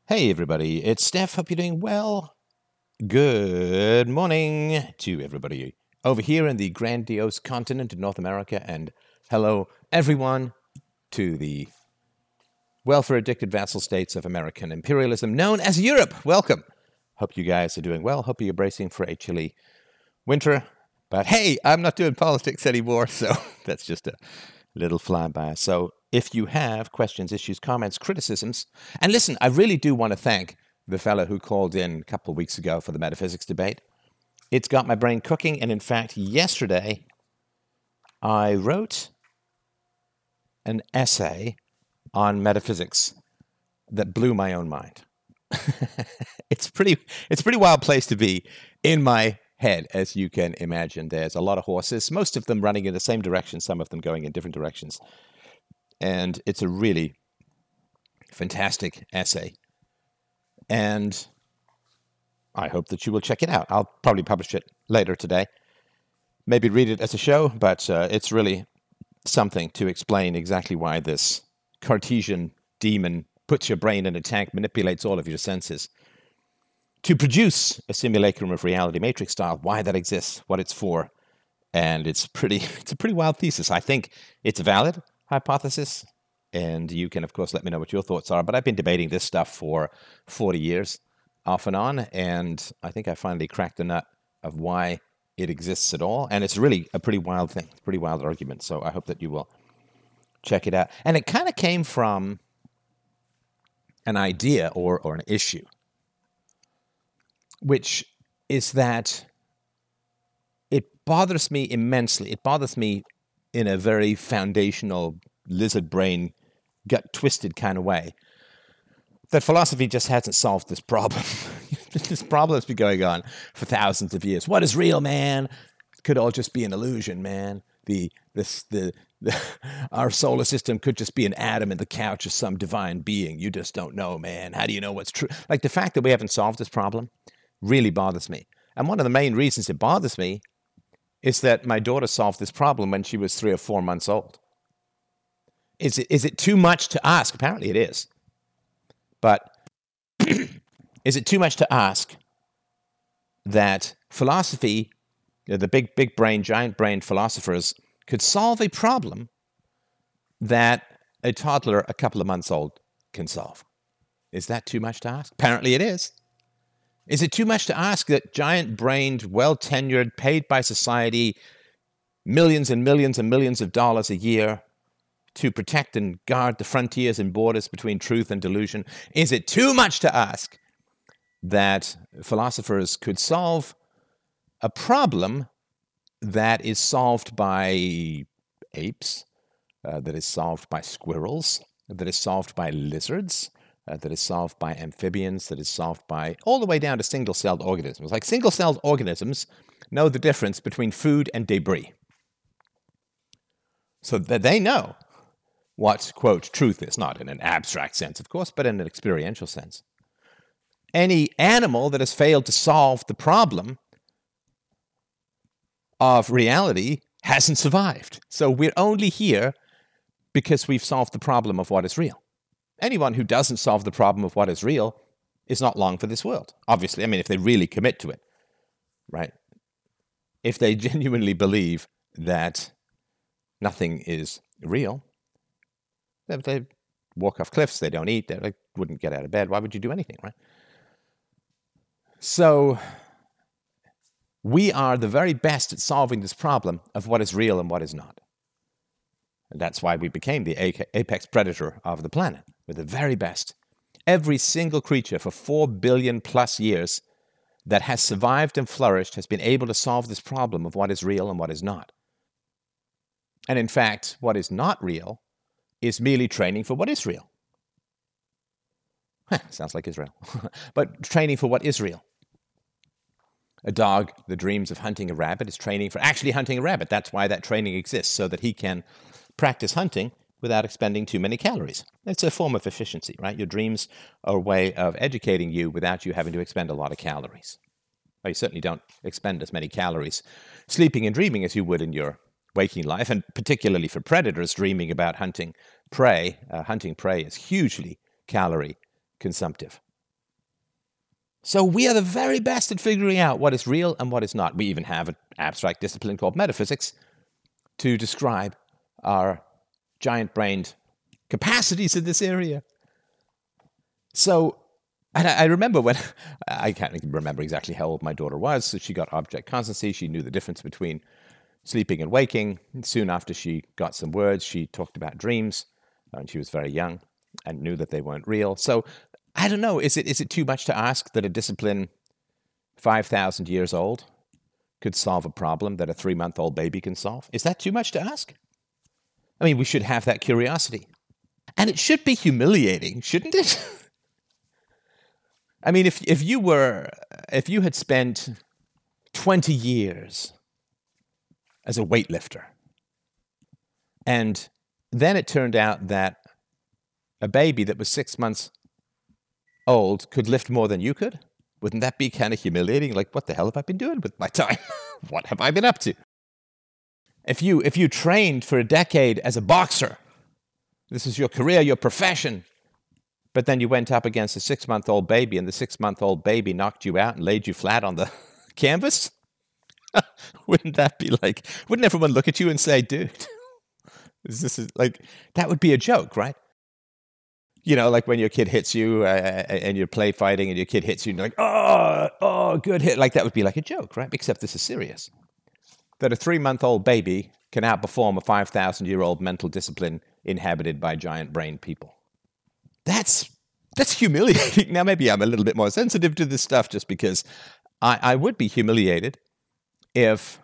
Hey everybody, it's Steph. Hope you're doing well. Good morning to everybody over here in the grandiose continent of North America, and hello everyone to the welfare-addicted vassal states of American imperialism known as Europe. Welcome. Hope you guys are doing well. Hope you're bracing for a chilly winter. But hey, I'm not doing politics anymore, so that's just a little flyby. So if you have questions, issues, comments, criticisms, and listen, I really do want to thank the fellow who called in a couple of weeks ago for the metaphysics debate. It's got my brain cooking, and in fact, yesterday I wrote an essay on metaphysics that blew my own mind. It's a pretty wild place to be in my head, as you can imagine. There's a lot of horses, most of them running in the same direction, some of them going in different directions. And it's a really fantastic essay. And I hope that you will check it out. I'll probably publish it later today. Maybe read it as a show, but it's really something to explain exactly why this Cartesian demon puts your brain in a tank, manipulates all of your senses to produce a simulacrum of reality, matrix style, why that exists, what it's for. And it's a pretty wild thesis. I think it's a valid hypothesis, and you can, of course, let me know what your thoughts are. But I've been debating this stuff for 40 years, off and on, and I think I finally cracked the nut of why it exists at all. And it's really a pretty wild thing, a pretty wild argument. So I hope that you will check it out. And it kind of came from an idea or an issue, which is that it bothers me immensely. It bothers me in a very foundational lizard brain, gut twisted kind of way, that philosophy just hasn't solved this problem. This problem has been going on for thousands of years. What is real, man? It could all just be an illusion, man. Our solar system could just be an atom in the couch of some divine being. You just don't know, man. How do you know what's true? Like, the fact that we haven't solved this problem really bothers me. And one of the main reasons it bothers me is that my daughter solved this problem when she was 3 or 4 months old. Is it too much to ask? Apparently it is. But is it too much to ask that philosophy, the big brain, giant brain philosophers, could solve a problem that a toddler a couple of months old can solve? Is that too much to ask? Apparently it is. Is it too much to ask that giant-brained, well-tenured, paid by society, millions and millions and millions of dollars a year to protect and guard the frontiers and borders between truth and delusion, is it too much to ask that philosophers could solve a problem that is solved by apes, that is solved by squirrels, that is solved by lizards, that is solved by amphibians, that is solved by all the way down to single-celled organisms? Like, single-celled organisms know the difference between food and debris. So that they know what, quote, truth is, not in an abstract sense, of course, but in an experiential sense. Any animal that has failed to solve the problem of reality hasn't survived. So we're only here because we've solved the problem of what is real. Anyone who doesn't solve the problem of what is real is not long for this world. Obviously, I mean, if they really commit to it, right? If they genuinely believe that nothing is real, if they walk off cliffs, they don't eat, they wouldn't get out of bed. Why would you do anything, right? So we are the very best at solving this problem of what is real and what is not. And that's why we became the apex predator of the planet. We're the very best. Every single creature for 4 billion plus years that has survived and flourished has been able to solve this problem of what is real and what is not. And in fact, what is not real is merely training for what is real. Sounds like Israel. But training for what is real. A dog that dreams of hunting a rabbit is training for actually hunting a rabbit. That's why that training exists, so that he can practice hunting without expending too many calories. It's a form of efficiency, right? Your dreams are a way of educating you without you having to expend a lot of calories. Well, you certainly don't expend as many calories sleeping and dreaming as you would in your waking life, and particularly for predators dreaming about hunting prey is hugely calorie consumptive. So we are the very best at figuring out what is real and what is not. We even have an abstract discipline called metaphysics to describe our giant-brained capacities in this area. So, and I remember when, I can't even remember exactly how old my daughter was, so she got object constancy. She knew the difference between sleeping and waking. Soon after she got some words, she talked about dreams, and she was very young and knew that they weren't real. So, I don't know, is it too much to ask that a discipline 5,000 years old could solve a problem that a 3-month-old baby can solve? Is that too much to ask? I mean, we should have that curiosity. And it should be humiliating, shouldn't it? I mean, if you had spent 20 years as a weightlifter, and then it turned out that a baby that was 6 months old could lift more than you could, wouldn't that be kind of humiliating? Like, what the hell have I been doing with my time? What have I been up to? If you trained for a decade as a boxer, this is your career, your profession, but then you went up against a 6-month-old baby and the 6-month-old baby knocked you out and laid you flat on the canvas, wouldn't everyone look at you and say, dude, this is like, that would be a joke, right? You know, like when your kid hits you and you're play fighting and your kid hits you and you're like, oh, good hit. Like that would be like a joke, right? Except this is serious. That a 3-month-old baby can outperform a 5,000-year-old mental discipline inhabited by giant-brained people. That's humiliating. Now, maybe I'm a little bit more sensitive to this stuff just because I would be humiliated if,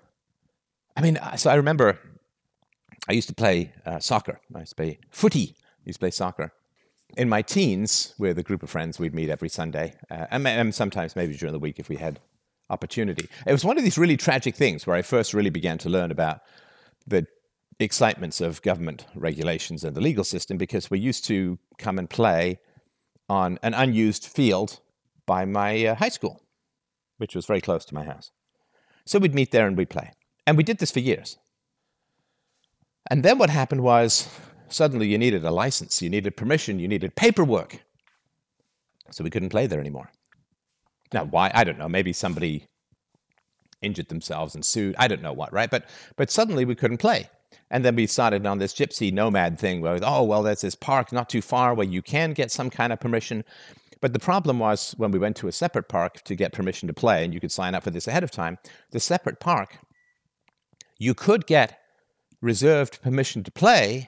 so I remember I used to play soccer. I used to play footy. I used to play soccer. In my teens, with a group of friends, we'd meet every Sunday, and sometimes maybe during the week if we had opportunity. It was one of these really tragic things where I first really began to learn about the excitements of government regulations and the legal system, because we used to come and play on an unused field by my high school, which was very close to my house. So we'd meet there and we'd play. And we did this for years. And then what happened was, suddenly you needed a license, you needed permission, you needed paperwork. So we couldn't play there anymore. Now, why? I don't know. Maybe somebody injured themselves and sued. I don't know what, right? But suddenly we couldn't play. And then we started on this gypsy nomad thing where, there's this park not too far where you can get some kind of permission. But the problem was when we went to a separate park to get permission to play, and you could sign up for this ahead of time, the separate park, you could get reserved permission to play,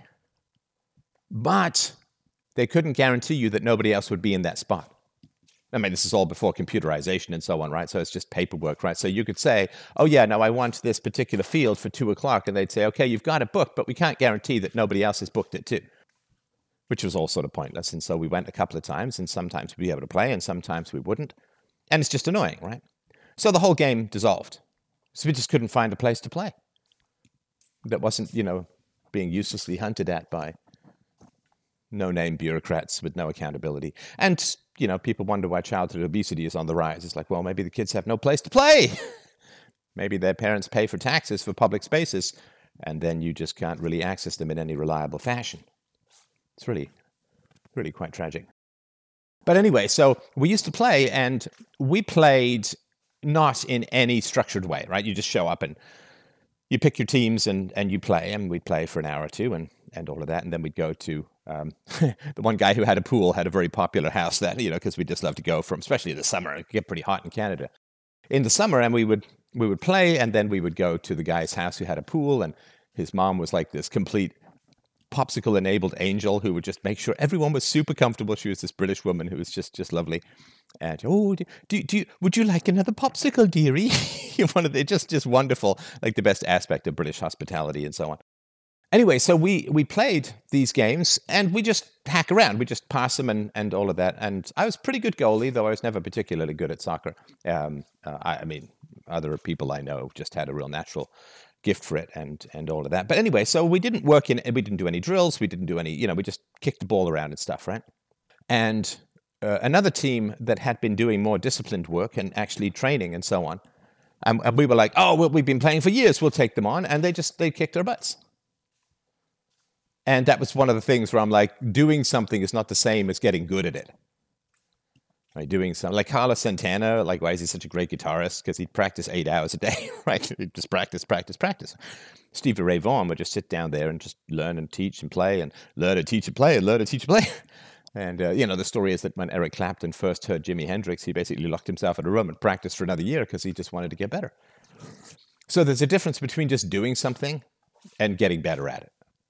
but they couldn't guarantee you that nobody else would be in that spot. I mean, this is all before computerization and so on, right? So it's just paperwork, right? So you could say, I want this particular field for 2:00. And they'd say, okay, you've got it booked, but we can't guarantee that nobody else has booked it too, which was all sort of pointless. And so we went a couple of times, and sometimes we'd be able to play and sometimes we wouldn't. And it's just annoying, right? So the whole game dissolved. So we just couldn't find a place to play that wasn't, being uselessly hunted at by no-name bureaucrats with no accountability. And, people wonder why childhood obesity is on the rise. It's like, well, maybe the kids have no place to play. Maybe their parents pay for taxes for public spaces, and then you just can't really access them in any reliable fashion. It's really, really quite tragic. But anyway, so we used to play, and we played not in any structured way, right? You just show up and you pick your teams and you play, and we'd play for an hour or two and all of that, and then we'd go to the one guy who had a pool had a very popular house then, because we just love to go from, especially in the summer, it could get pretty hot in Canada. In the summer, and we would play, and then we would go to the guy's house who had a pool, and his mom was like this complete popsicle-enabled angel who would just make sure everyone was super comfortable. She was this British woman who was just lovely. And, would you like another popsicle, dearie? One of the just wonderful, like the best aspect of British hospitality and so on. Anyway, so we played these games, and we just hack around. We just pass them and all of that. And I was pretty good goalie, though I was never particularly good at soccer. Other people I know just had a real natural gift for it and all of that. But anyway, so we didn't do any drills. We didn't do any, we just kicked the ball around and stuff, right? And another team that had been doing more disciplined work and actually training and so on, and we were like, we've been playing for years, we'll take them on. And they kicked our butts. And that was one of the things where I'm like, doing something is not the same as getting good at it. Right, doing something like Carlos Santana, like why is he such a great guitarist? Because he'd practice 8 hours a day, right? He'd just practice, practice, practice. Stevie Ray Vaughan would just sit down there and just learn and teach and play and learn and teach and play and learn and teach and play. And, the story is that when Eric Clapton first heard Jimi Hendrix, he basically locked himself in a room and practiced for another year because he just wanted to get better. So there's a difference between just doing something and getting better at it.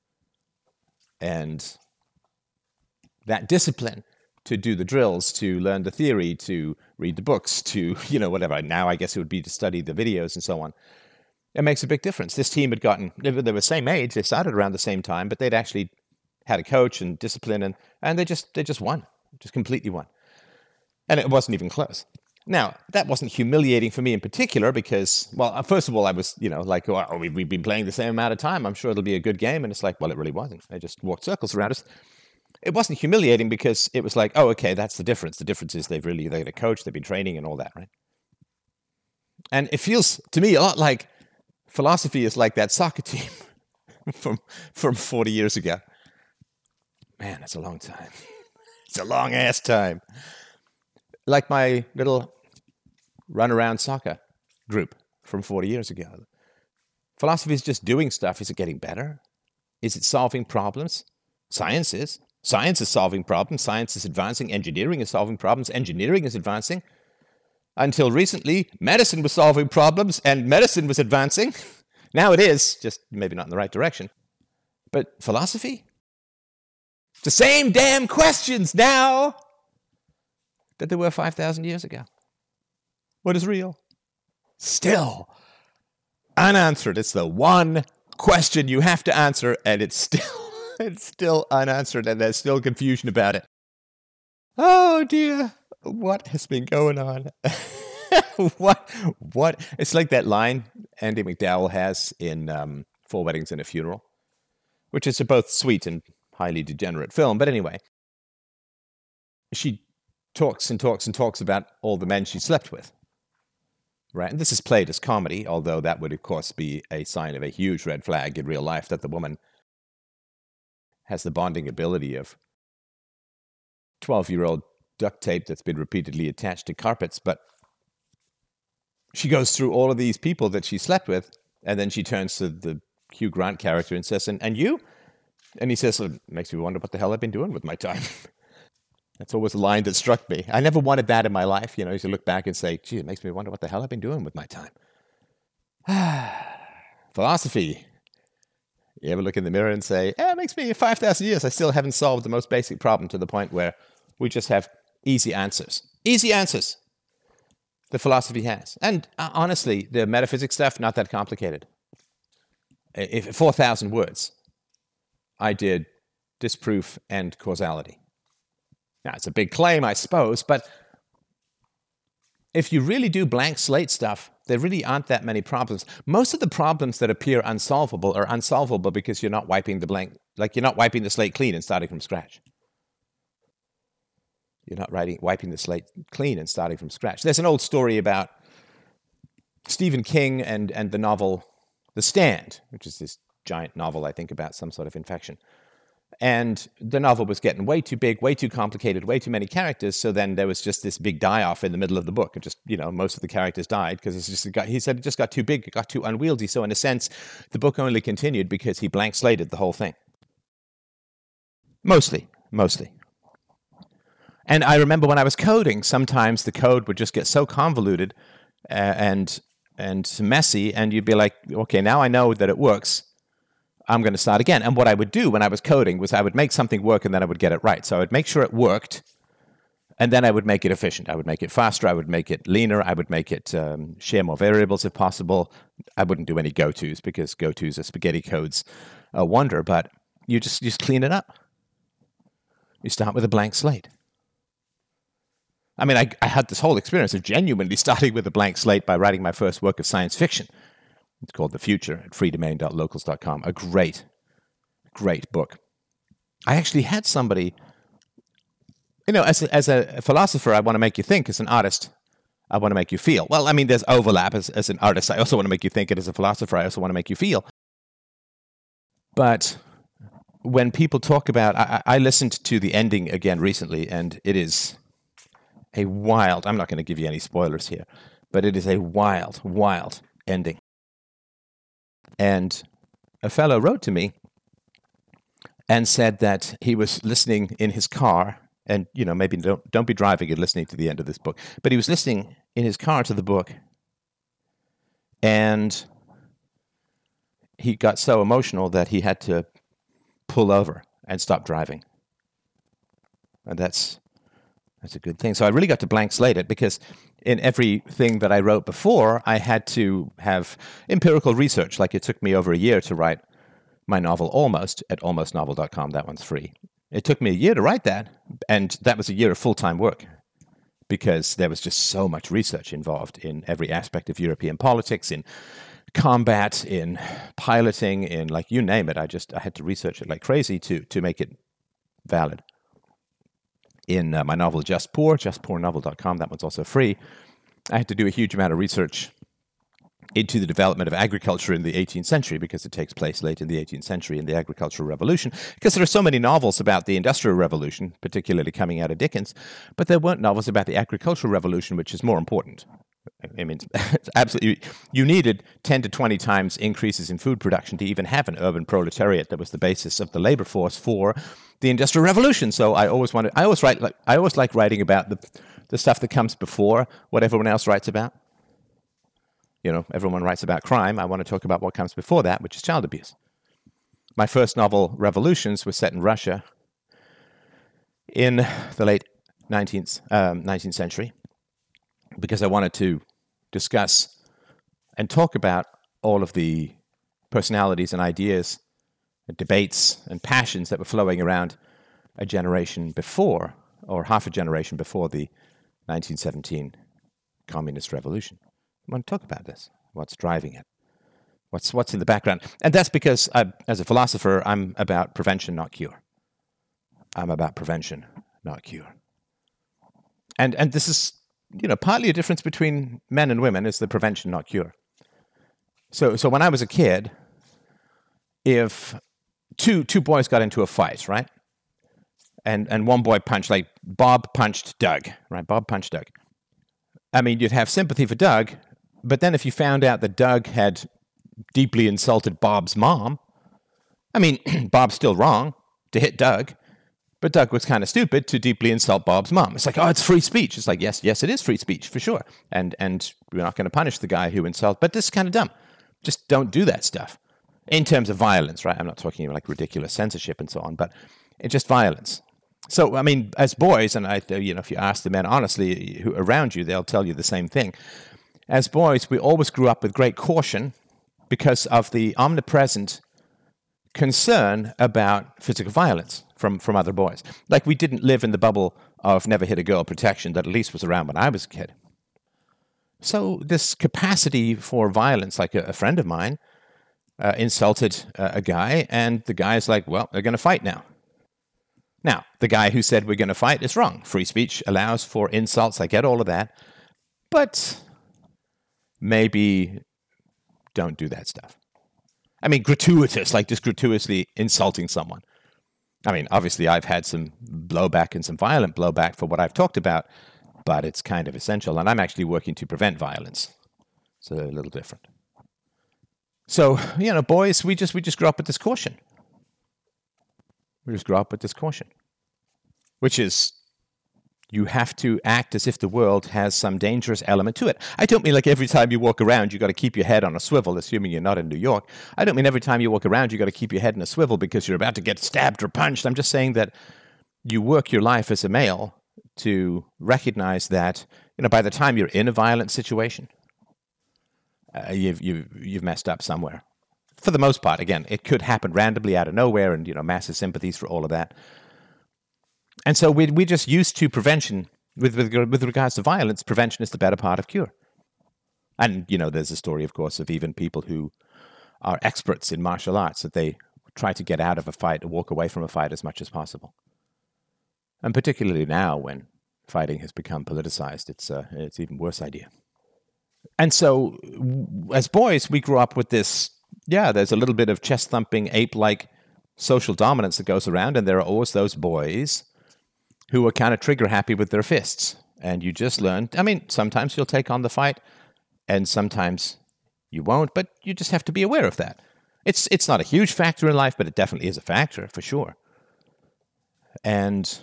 And that discipline to do the drills, to learn the theory, to read the books, to, whatever. Now I guess it would be to study the videos and so on. It makes a big difference. This team had they were the same age. They started around the same time, but they'd actually had a coach and discipline, and they just won, just completely won. And it wasn't even close. Now, that wasn't humiliating for me in particular because, well, first of all, I was, we've been playing the same amount of time. I'm sure it'll be a good game. And it's like, well, it really wasn't. They just walked circles around us. It wasn't humiliating because it was like, oh, okay, that's the difference. The difference is they've got a coach, they've been training and all that, right? And it feels to me a lot like philosophy is like that soccer team from 40 years ago. Man, that's a long time. It's a long-ass time. Like my little run-around soccer group from 40 years ago. Philosophy is just doing stuff. Is it getting better? Is it solving problems? Science is. Science is solving problems. Science is advancing. Engineering is solving problems. Engineering is advancing. Until recently, medicine was solving problems and medicine was advancing. Now it is, just maybe not in the right direction. But philosophy? The same damn questions now that there were 5,000 years ago. What is real? Still unanswered. It's the one question you have to answer, and it's still unanswered, and there's still confusion about it. Oh dear, what has been going on? What? It's like that line Andie MacDowell has in 4 Weddings and a Funeral, which is a both sweet and highly degenerate film. But anyway, she talks and talks and talks about all the men she slept with. Right? And this is played as comedy, although that would, of course, be a sign of a huge red flag in real life that the woman has the bonding ability of 12-year-old duct tape that's been repeatedly attached to carpets. But she goes through all of these people that she slept with, and then she turns to the Hugh Grant character and says, and you? And he says, it makes me wonder what the hell I've been doing with my time. That's always a line that struck me. I never wanted that in my life, to look back and say, gee, it makes me wonder what the hell I've been doing with my time. Philosophy. You ever look in the mirror and say, it makes me 5,000 years. I still haven't solved the most basic problem to the point where we just have easy answers. Easy answers. The philosophy has. And honestly, the metaphysics stuff, not that complicated. If 4,000 words, I did disproof and causality. Now, it's a big claim, I suppose, but if you really do blank slate stuff, there really aren't that many problems. Most of the problems that appear unsolvable are unsolvable because you're not wiping you're not wiping the slate clean and starting from scratch. You're not wiping the slate clean and starting from scratch. There's an old story about Stephen King and the novel The Stand, which is this giant novel, I think, about some sort of infection. And the novel was getting way too big, way too complicated, way too many characters. So then there was just this big die-off in the middle of the book. It just, most of the characters died because he said it just got too big, it got too unwieldy. So in a sense, the book only continued because he blank slated the whole thing. Mostly. And I remember when I was coding, sometimes the code would just get so convoluted and messy, and you'd be like, okay, now I know that it works. I'm going to start again. And what I would do when I was coding was I would make something work and then I would get it right. So I would make sure it worked, and then I would make it efficient. I would make it faster. I would make it leaner. I would make it share more variables if possible. I wouldn't do any go-tos because go-tos are spaghetti codes a wonder, but you just clean it up. You start with a blank slate. I mean, I had this whole experience of genuinely starting with a blank slate by writing my first work of science fiction. It's called The Future at freedomain.locals.com. A great book. I actually had somebody, as a philosopher, I want to make you think. As an artist, I want to make you feel. Well, I mean, there's overlap. As an artist, I also want to make you think. And as a philosopher, I also want to make you feel. But when people talk about, I listened to the ending again recently, and it is a wild, I'm not going to give you any spoilers here, but it is a wild, wild ending. And a fellow wrote to me and said that he was listening in his car, and, maybe don't be driving and listening to the end of this book, but he was listening in his car to the book, and he got so emotional that he had to pull over and stop driving. And that's a good thing. So I really got to blank slate it, because in everything that I wrote before, I had to have empirical research. Like, it took me over a year to write my novel Almost at almostnovel.com. That one's free. It took me a year to write that, and that was a year of full-time work, because there was just so much research involved in every aspect of European politics, in combat, in piloting, in, like, you name it. I had to research it like crazy to make it valid. In my novel Just Poor, justpoornovel.com, that one's also free, I had to do a huge amount of research into the development of agriculture in the 18th century, because it takes place late in the 18th century in the Agricultural Revolution, because there are so many novels about the Industrial Revolution, particularly coming out of Dickens, but there weren't novels about the Agricultural Revolution, which is more important. I mean, it's absolutely, you needed 10 to 20 times increases in food production to even have an urban proletariat that was the basis of the labor force for the Industrial Revolution. So I always like writing about the stuff that comes before what everyone else writes about. Everyone writes about crime. I want to talk about what comes before that, which is child abuse. My first novel, Revolutions, was set in Russia in the late 19th century, because I wanted to discuss and talk about all of the personalities and ideas and debates and passions that were flowing around a generation before, or half a generation before, the 1917 Communist Revolution. I want to talk about this. What's driving it? What's in the background? And that's because, as a philosopher, I'm about prevention, not cure. I'm about prevention, not cure. And this is, partly a difference between men and women, is the prevention, not cure. So when I was a kid, if two boys got into a fight, right? And one boy punched, like Bob punched Doug, right? Bob punched Doug. I mean, you'd have sympathy for Doug, but then if you found out that Doug had deeply insulted Bob's mom, I mean, Bob's still wrong to hit Doug, but Doug was kind of stupid to deeply insult Bob's mom. It's like, it's free speech. It's like, yes, it is free speech, for sure. And we're not going to punish the guy who insults, but this is kind of dumb. Just don't do that stuff. In terms of violence, right? I'm not talking about like ridiculous censorship and so on, but it's just violence. So, I mean, as boys, and if you ask the men honestly who around you, they'll tell you the same thing. As boys, we always grew up with great caution because of the omnipresent concern about physical violence from other boys. Like, we didn't live in the bubble of never hit a girl protection that at least was around when I was a kid. So this capacity for violence, like a friend of mine insulted a guy, and the guy's like, well, they're going to fight now. Now, the guy who said we're going to fight is wrong. Free speech allows for insults. I get all of that. But maybe don't do that stuff. I mean, gratuitous, like just gratuitously insulting someone. I mean, obviously, I've had some blowback and some violent blowback for what I've talked about, but it's kind of essential. And I'm actually working to prevent violence. It's a little different. So, boys, we just grew up with this caution. We just grew up with this caution, which is you have to act as if the world has some dangerous element to it. I don't mean like every time you walk around, you got to keep your head on a swivel, assuming you're not in New York. I don't mean every time you walk around, you got to keep your head in a swivel because you're about to get stabbed or punched. I'm just saying that you work your life as a male to recognize that, by the time you're in a violent situation, you've messed up somewhere. For the most part, again, it could happen randomly out of nowhere, and massive sympathies for all of that. And so we're just used to prevention with regards to violence. Prevention is the better part of cure. And there's a story, of course, of even people who are experts in martial arts that they try to get out of a fight or walk away from a fight as much as possible. And particularly now, when fighting has become politicized, it's even worse idea. And so, as boys, we grew up with this. Yeah, there's a little bit of chest-thumping, ape-like social dominance that goes around, and there are always those boys who are kind of trigger-happy with their fists. And you just learn. I mean, sometimes you'll take on the fight, and sometimes you won't, but you just have to be aware of that. It's not a huge factor in life, but it definitely is a factor, for sure. And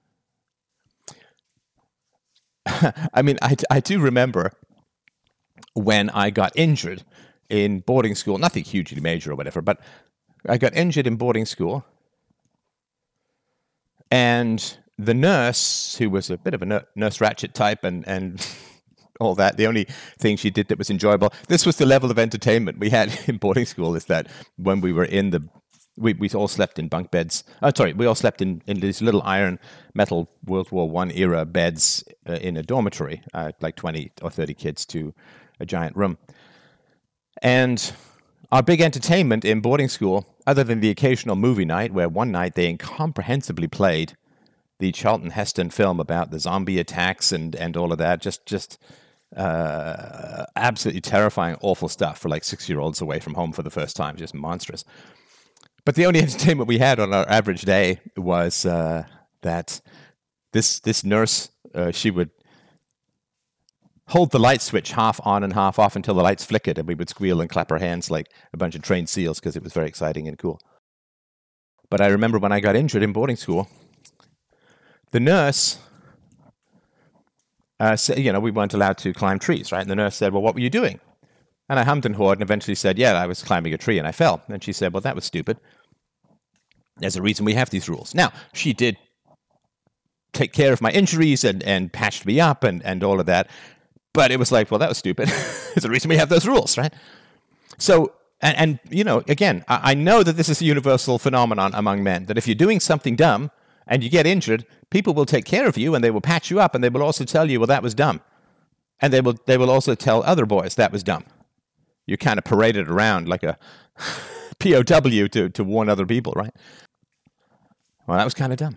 I mean, I do remember when I got injured in boarding school, nothing hugely major or whatever, but I got injured in boarding school. And the nurse, who was a bit of a Nurse Ratched type and all that, the only thing she did that was enjoyable, this was the level of entertainment we had in boarding school, is that when we were we all slept in bunk beds. We all slept in these little iron metal World War I era beds in a dormitory, like 20 or 30 kids to a giant room. And our big entertainment in boarding school, other than the occasional movie night, where one night they incomprehensibly played the Charlton Heston film about the zombie attacks and all of that, just absolutely terrifying, awful stuff for like 6-year-olds away from home for the first time, just monstrous. But the only entertainment we had on our average day was that this nurse, she would hold the light switch half on and half off until the lights flickered, and we would squeal and clap our hands like a bunch of trained seals because it was very exciting and cool. But I remember when I got injured in boarding school, the nurse said, we weren't allowed to climb trees, right? And the nurse said, well, what were you doing? And I hummed and hawed and eventually said, yeah, I was climbing a tree and I fell. And she said, well, that was stupid. There's a reason we have these rules. Now, she did take care of my injuries and patched me up and all of that. But it was like, well, that was stupid. There's a reason we have those rules, right? So, and again, I know that this is a universal phenomenon among men, that if you're doing something dumb and you get injured, people will take care of you and they will patch you up and they will also tell you, well, that was dumb. And they will also tell other boys that was dumb. You're kind of paraded around like a POW to warn other people, right? Well, that was kind of dumb.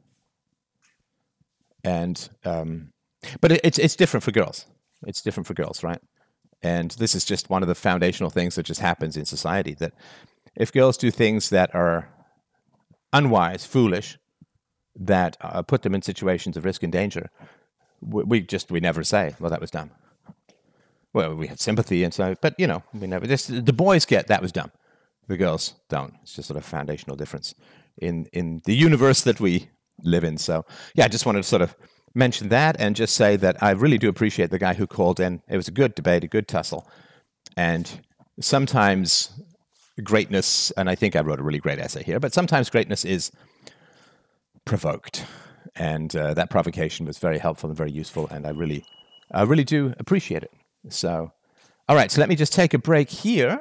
And, but it's different for girls. It's different for girls, right? And this is just one of the foundational things that just happens in society, that if girls do things that are unwise, foolish, that put them in situations of risk and danger, we never say, well, that was dumb. Well, we have sympathy and so, but we never. The boys get that was dumb. The girls don't. It's just sort of foundational difference in the universe that we live in. So yeah, I just wanted to sort of mention that and just say that I really do appreciate the guy who called in. It was a good debate, a good tussle, and sometimes greatness. And I think I wrote a really great essay here. But sometimes greatness is provoked, and that provocation was very helpful and very useful. And I really do appreciate it. So, all right, so let me just take a break here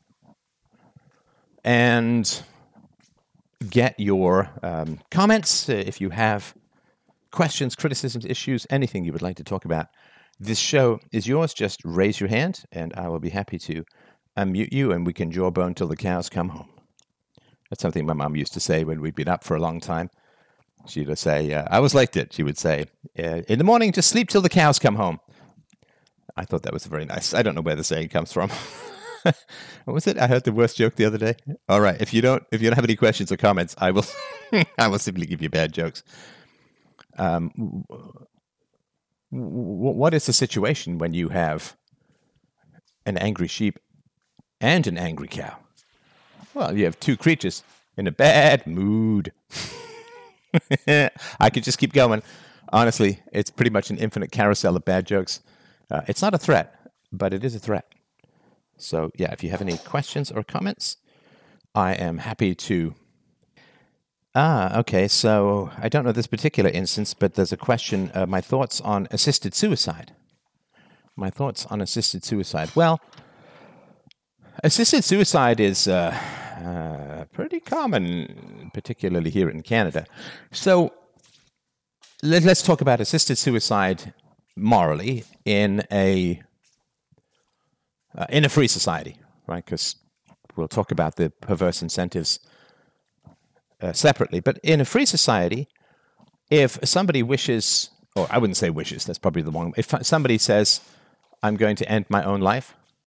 and get your comments. If you have questions, criticisms, issues, anything you would like to talk about, this show is yours. Just raise your hand, and I will be happy to unmute you, and we can jawbone till the cows come home. That's something my mom used to say when we'd been up for a long time. She would say, I always liked it. She would say, in the morning, just sleep till the cows come home. I thought that was very nice. I don't know where the saying comes from. What was it? I heard the worst joke the other day. All right. If you don't have any questions or comments, I will I will simply give you bad jokes. What is the situation when you have an angry sheep and an angry cow? Well, you have two creatures in a bad mood. I could just keep going. Honestly, it's pretty much an infinite carousel of bad jokes. It's not a threat, but it is a threat. So, yeah, if you have any questions or comments, I am happy to. Okay, so I don't know this particular instance, but there's a question, my thoughts on assisted suicide. My thoughts on assisted suicide. Well, assisted suicide is pretty common, particularly here in Canada. So let's talk about assisted suicide morally in a free society, right? Because we'll talk about the perverse incentives separately. But in a free society, if somebody wishes, or I wouldn't say wishes, that's probably the wrong. If somebody says, I'm going to end my own life,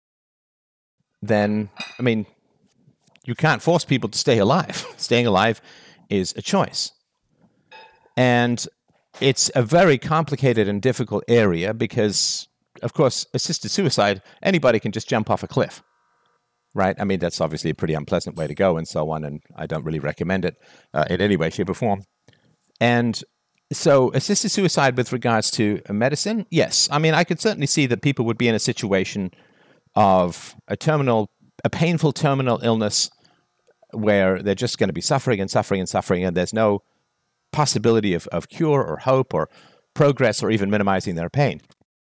then, I mean, you can't force people to stay alive. Staying alive is a choice. And it's a very complicated and difficult area because, of course, assisted suicide, anybody can just jump off a cliff, right? I mean, that's obviously a pretty unpleasant way to go and so on, and I don't really recommend it in any way, shape, or form. And so assisted suicide with regards to medicine, yes. I mean, I could certainly see that people would be in a situation of a painful terminal illness where they're just going to be suffering and suffering and suffering, and there's no possibility of cure or hope or progress or even minimizing their pain.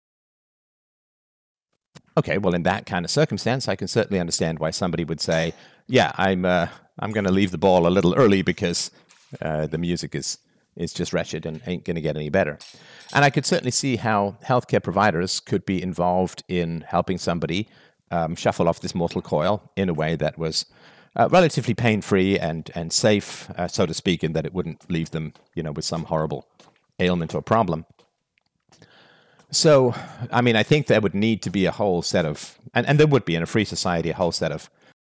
Okay, well, in that kind of circumstance, I can certainly understand why somebody would say, yeah, I'm going to leave the ball a little early because the music is just wretched and ain't going to get any better. And I could certainly see how healthcare providers could be involved in helping somebody shuffle off this mortal coil in a way that was relatively pain-free and safe, so to speak, in that it wouldn't leave them, with some horrible ailment or problem. So, I mean, I think there would need to be a whole set of, and there would be in a free society, a whole set of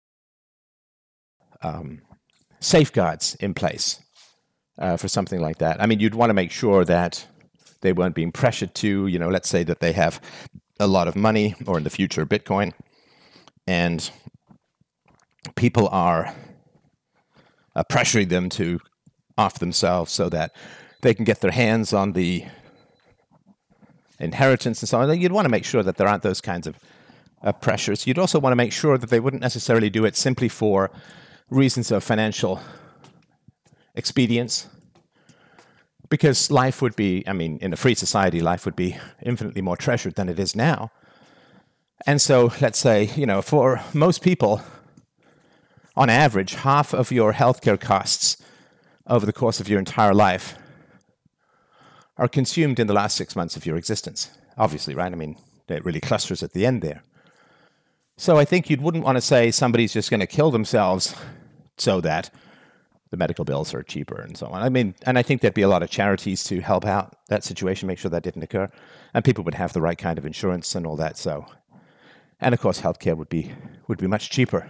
safeguards in place for something like that. I mean, you'd want to make sure that they weren't being pressured to, let's say that they have a lot of money or in the future Bitcoin, and people are pressuring them to off themselves so that they can get their hands on the inheritance and so on. You'd want to make sure that there aren't those kinds of pressures. You'd also want to make sure that they wouldn't necessarily do it simply for reasons of financial expedience, because life would be, I mean, in a free society, life would be infinitely more treasured than it is now. And so let's say, for most people, on average, half of your healthcare costs over the course of your entire life are consumed in the last 6 months of your existence. Obviously, right? I mean, it really clusters at the end there. So I think you wouldn't want to say somebody's just going to kill themselves so that the medical bills are cheaper and so on. I mean, and I think there'd be a lot of charities to help out that situation, make sure that didn't occur, and people would have the right kind of insurance and all that. So, and of course, healthcare would be much cheaper.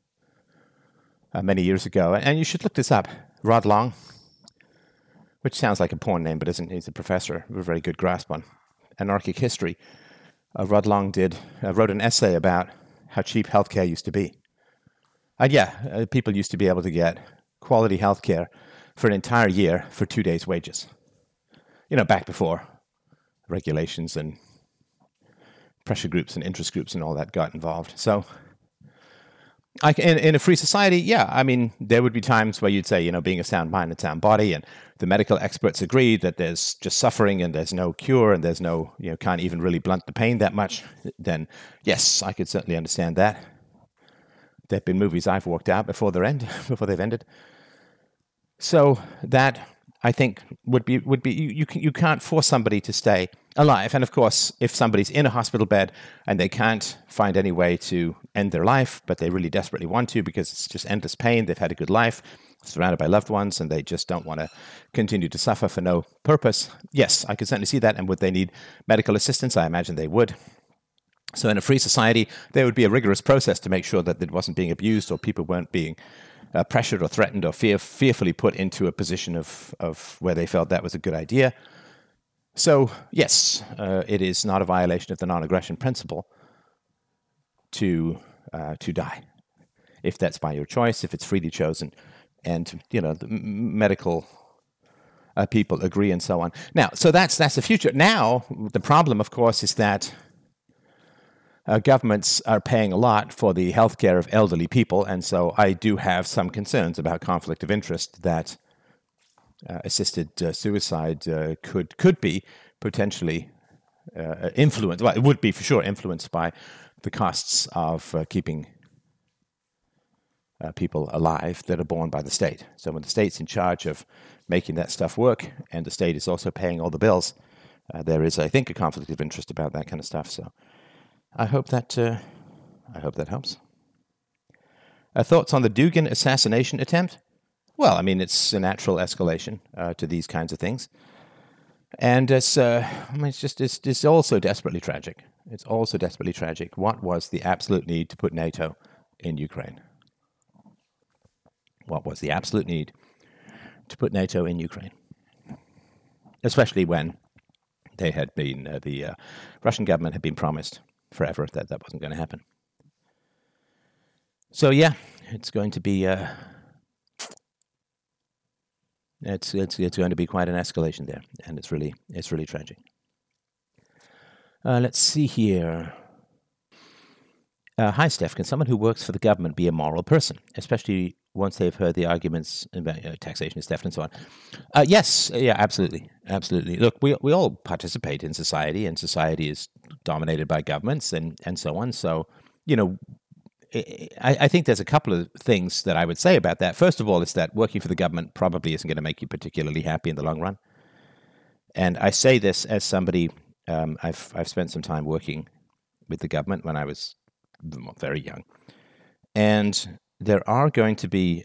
Many years ago, and you should look this up. Rod Long, which sounds like a porn name, but isn't. He's a professor with a very good grasp on anarchic history. Rod Long wrote an essay about how cheap healthcare used to be. And people used to be able to get quality healthcare for an entire year for 2 days' wages. Back before regulations and pressure groups and interest groups and all that got involved. So, in a free society, I mean, there would be times where you'd say, being a sound mind and sound body, and the medical experts agree that there's just suffering and there's no cure and there's no, can't even really blunt the pain that much, then yes, I could certainly understand that. There have been movies I've walked out before they've ended. So that, I think, would be you can't force somebody to stay alive. And of course, if somebody's in a hospital bed and they can't find any way to end their life, but they really desperately want to because it's just endless pain, they've had a good life, surrounded by loved ones, and they just don't want to continue to suffer for no purpose, yes, I could certainly see that. And would they need medical assistance? I imagine they would. So in a free society, there would be a rigorous process to make sure that it wasn't being abused or people weren't being pressured or threatened or fearfully put into a position of where they felt that was a good idea. So, yes, it is not a violation of the non-aggression principle to die, if that's by your choice, if it's freely chosen, and the medical people agree and so on. Now, so that's the future. Now, the problem, of course, is that governments are paying a lot for the healthcare of elderly people, and so I do have some concerns about conflict of interest that assisted suicide could be potentially influenced. Well, it would be for sure influenced by the costs of keeping people alive that are borne by the state. So when the state's in charge of making that stuff work, and the state is also paying all the bills, there is, I think, a conflict of interest about that kind of stuff. So I hope that helps. Thoughts on the Dugin assassination attempt? Well, I mean, it's a natural escalation to these kinds of things, and it's also desperately tragic. It's also desperately tragic. What was the absolute need to put NATO in Ukraine? What was the absolute need to put NATO in Ukraine? especially when they had been, the Russian government had been promised forever that that wasn't going to happen. So yeah, it's going to be it's going to be quite an escalation there, and it's really tragic. Let's see here. Hi, Steph. Can someone who works for the government be a moral person, especially once they've heard the arguments about taxation is theft and so on? Yes, yeah, absolutely. Look, we all participate in society, and society is dominated by governments and so on. So, I think there's a couple of things that I would say about that. First of all, is that working for the government probably isn't going to make you particularly happy in the long run. And I say this as somebody, I've spent some time working with the government when I was very young. And there are going to be,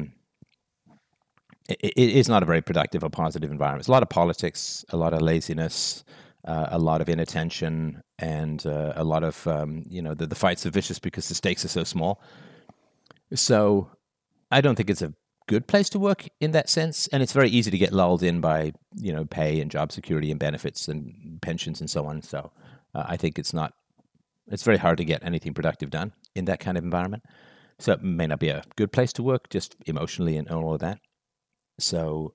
it is not a very productive or positive environment. It's a lot of politics, a lot of laziness, a lot of inattention, and a lot of, the fights are vicious because the stakes are so small. So I don't think it's a good place to work in that sense. And it's very easy to get lulled in by, pay and job security and benefits and pensions and so on. So I think it's very hard to get anything productive done in that kind of environment. So it may not be a good place to work, just emotionally and all of that. So,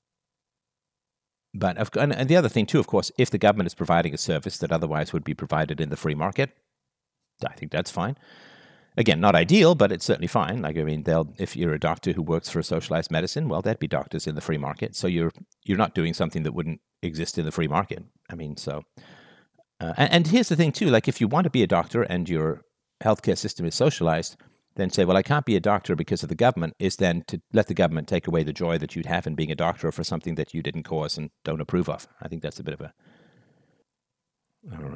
and the other thing too, of course, if the government is providing a service that otherwise would be provided in the free market, I think that's fine. Again, not ideal, but it's certainly fine. Like, I mean, if you're a doctor who works for socialized medicine, well, there'd be doctors in the free market. So you're not doing something that wouldn't exist in the free market. I mean, so, and here's the thing too, like if you want to be a doctor and your healthcare system is socialized, then say, well, I can't be a doctor because of the government, is then to let the government take away the joy that you'd have in being a doctor for something that you didn't cause and don't approve of. I think that's a bit of a... All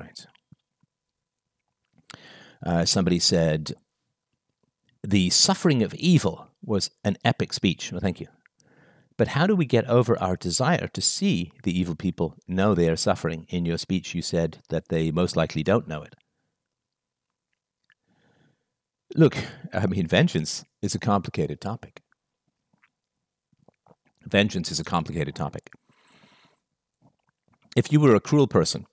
right. Somebody said, the suffering of evil was an epic speech. Well, thank you. But how do we get over our desire to see the evil people know they are suffering? In your speech, you said that they most likely don't know it. Look, I mean, vengeance is a complicated topic. Vengeance is a complicated topic. If you were a cruel person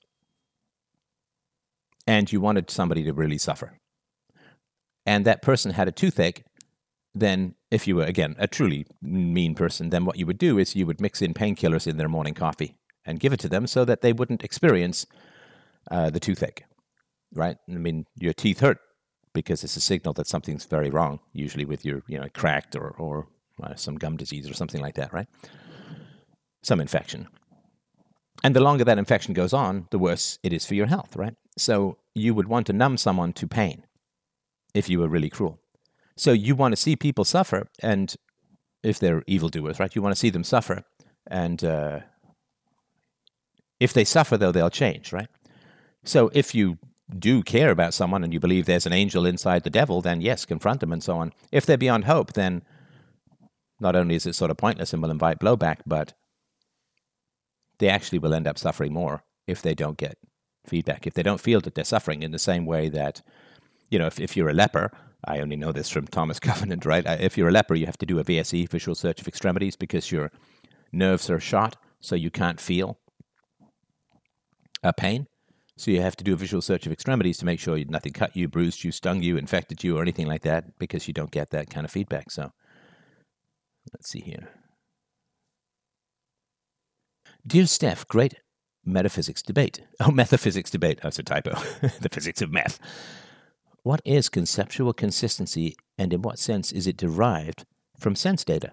and you wanted somebody to really suffer, and that person had a toothache, then if you were, again, a truly mean person, then what you would do is you would mix in painkillers in their morning coffee and give it to them so that they wouldn't experience the toothache, right? I mean, your teeth hurt because it's a signal that something's very wrong, usually with your, cracked or some gum disease or something like that, right? Some infection. And the longer that infection goes on, the worse it is for your health, right? So you would want to numb someone to pain if you were really cruel. So you want to see people suffer, and if they're evildoers, right, you want to see them suffer. And if they suffer, though, they'll change, right? So if you do care about someone and you believe there's an angel inside the devil, then yes, confront them and so on. If they're beyond hope, then not only is it sort of pointless and will invite blowback, but they actually will end up suffering more if they don't get feedback, if they don't feel that they're suffering in the same way that, if you're a leper, I only know this from Thomas Covenant, right? If you're a leper, you have to do a VSE, visual search of extremities, because your nerves are shot, so you can't feel pain. So you have to do a visual search of extremities to make sure nothing cut you, bruised you, stung you, infected you, or anything like that, because you don't get that kind of feedback. So let's see here. Dear Steph, great metaphysics debate. Oh, metaphysics debate. That's a typo. The physics of meth. What is conceptual consistency, and in what sense is it derived from sense data?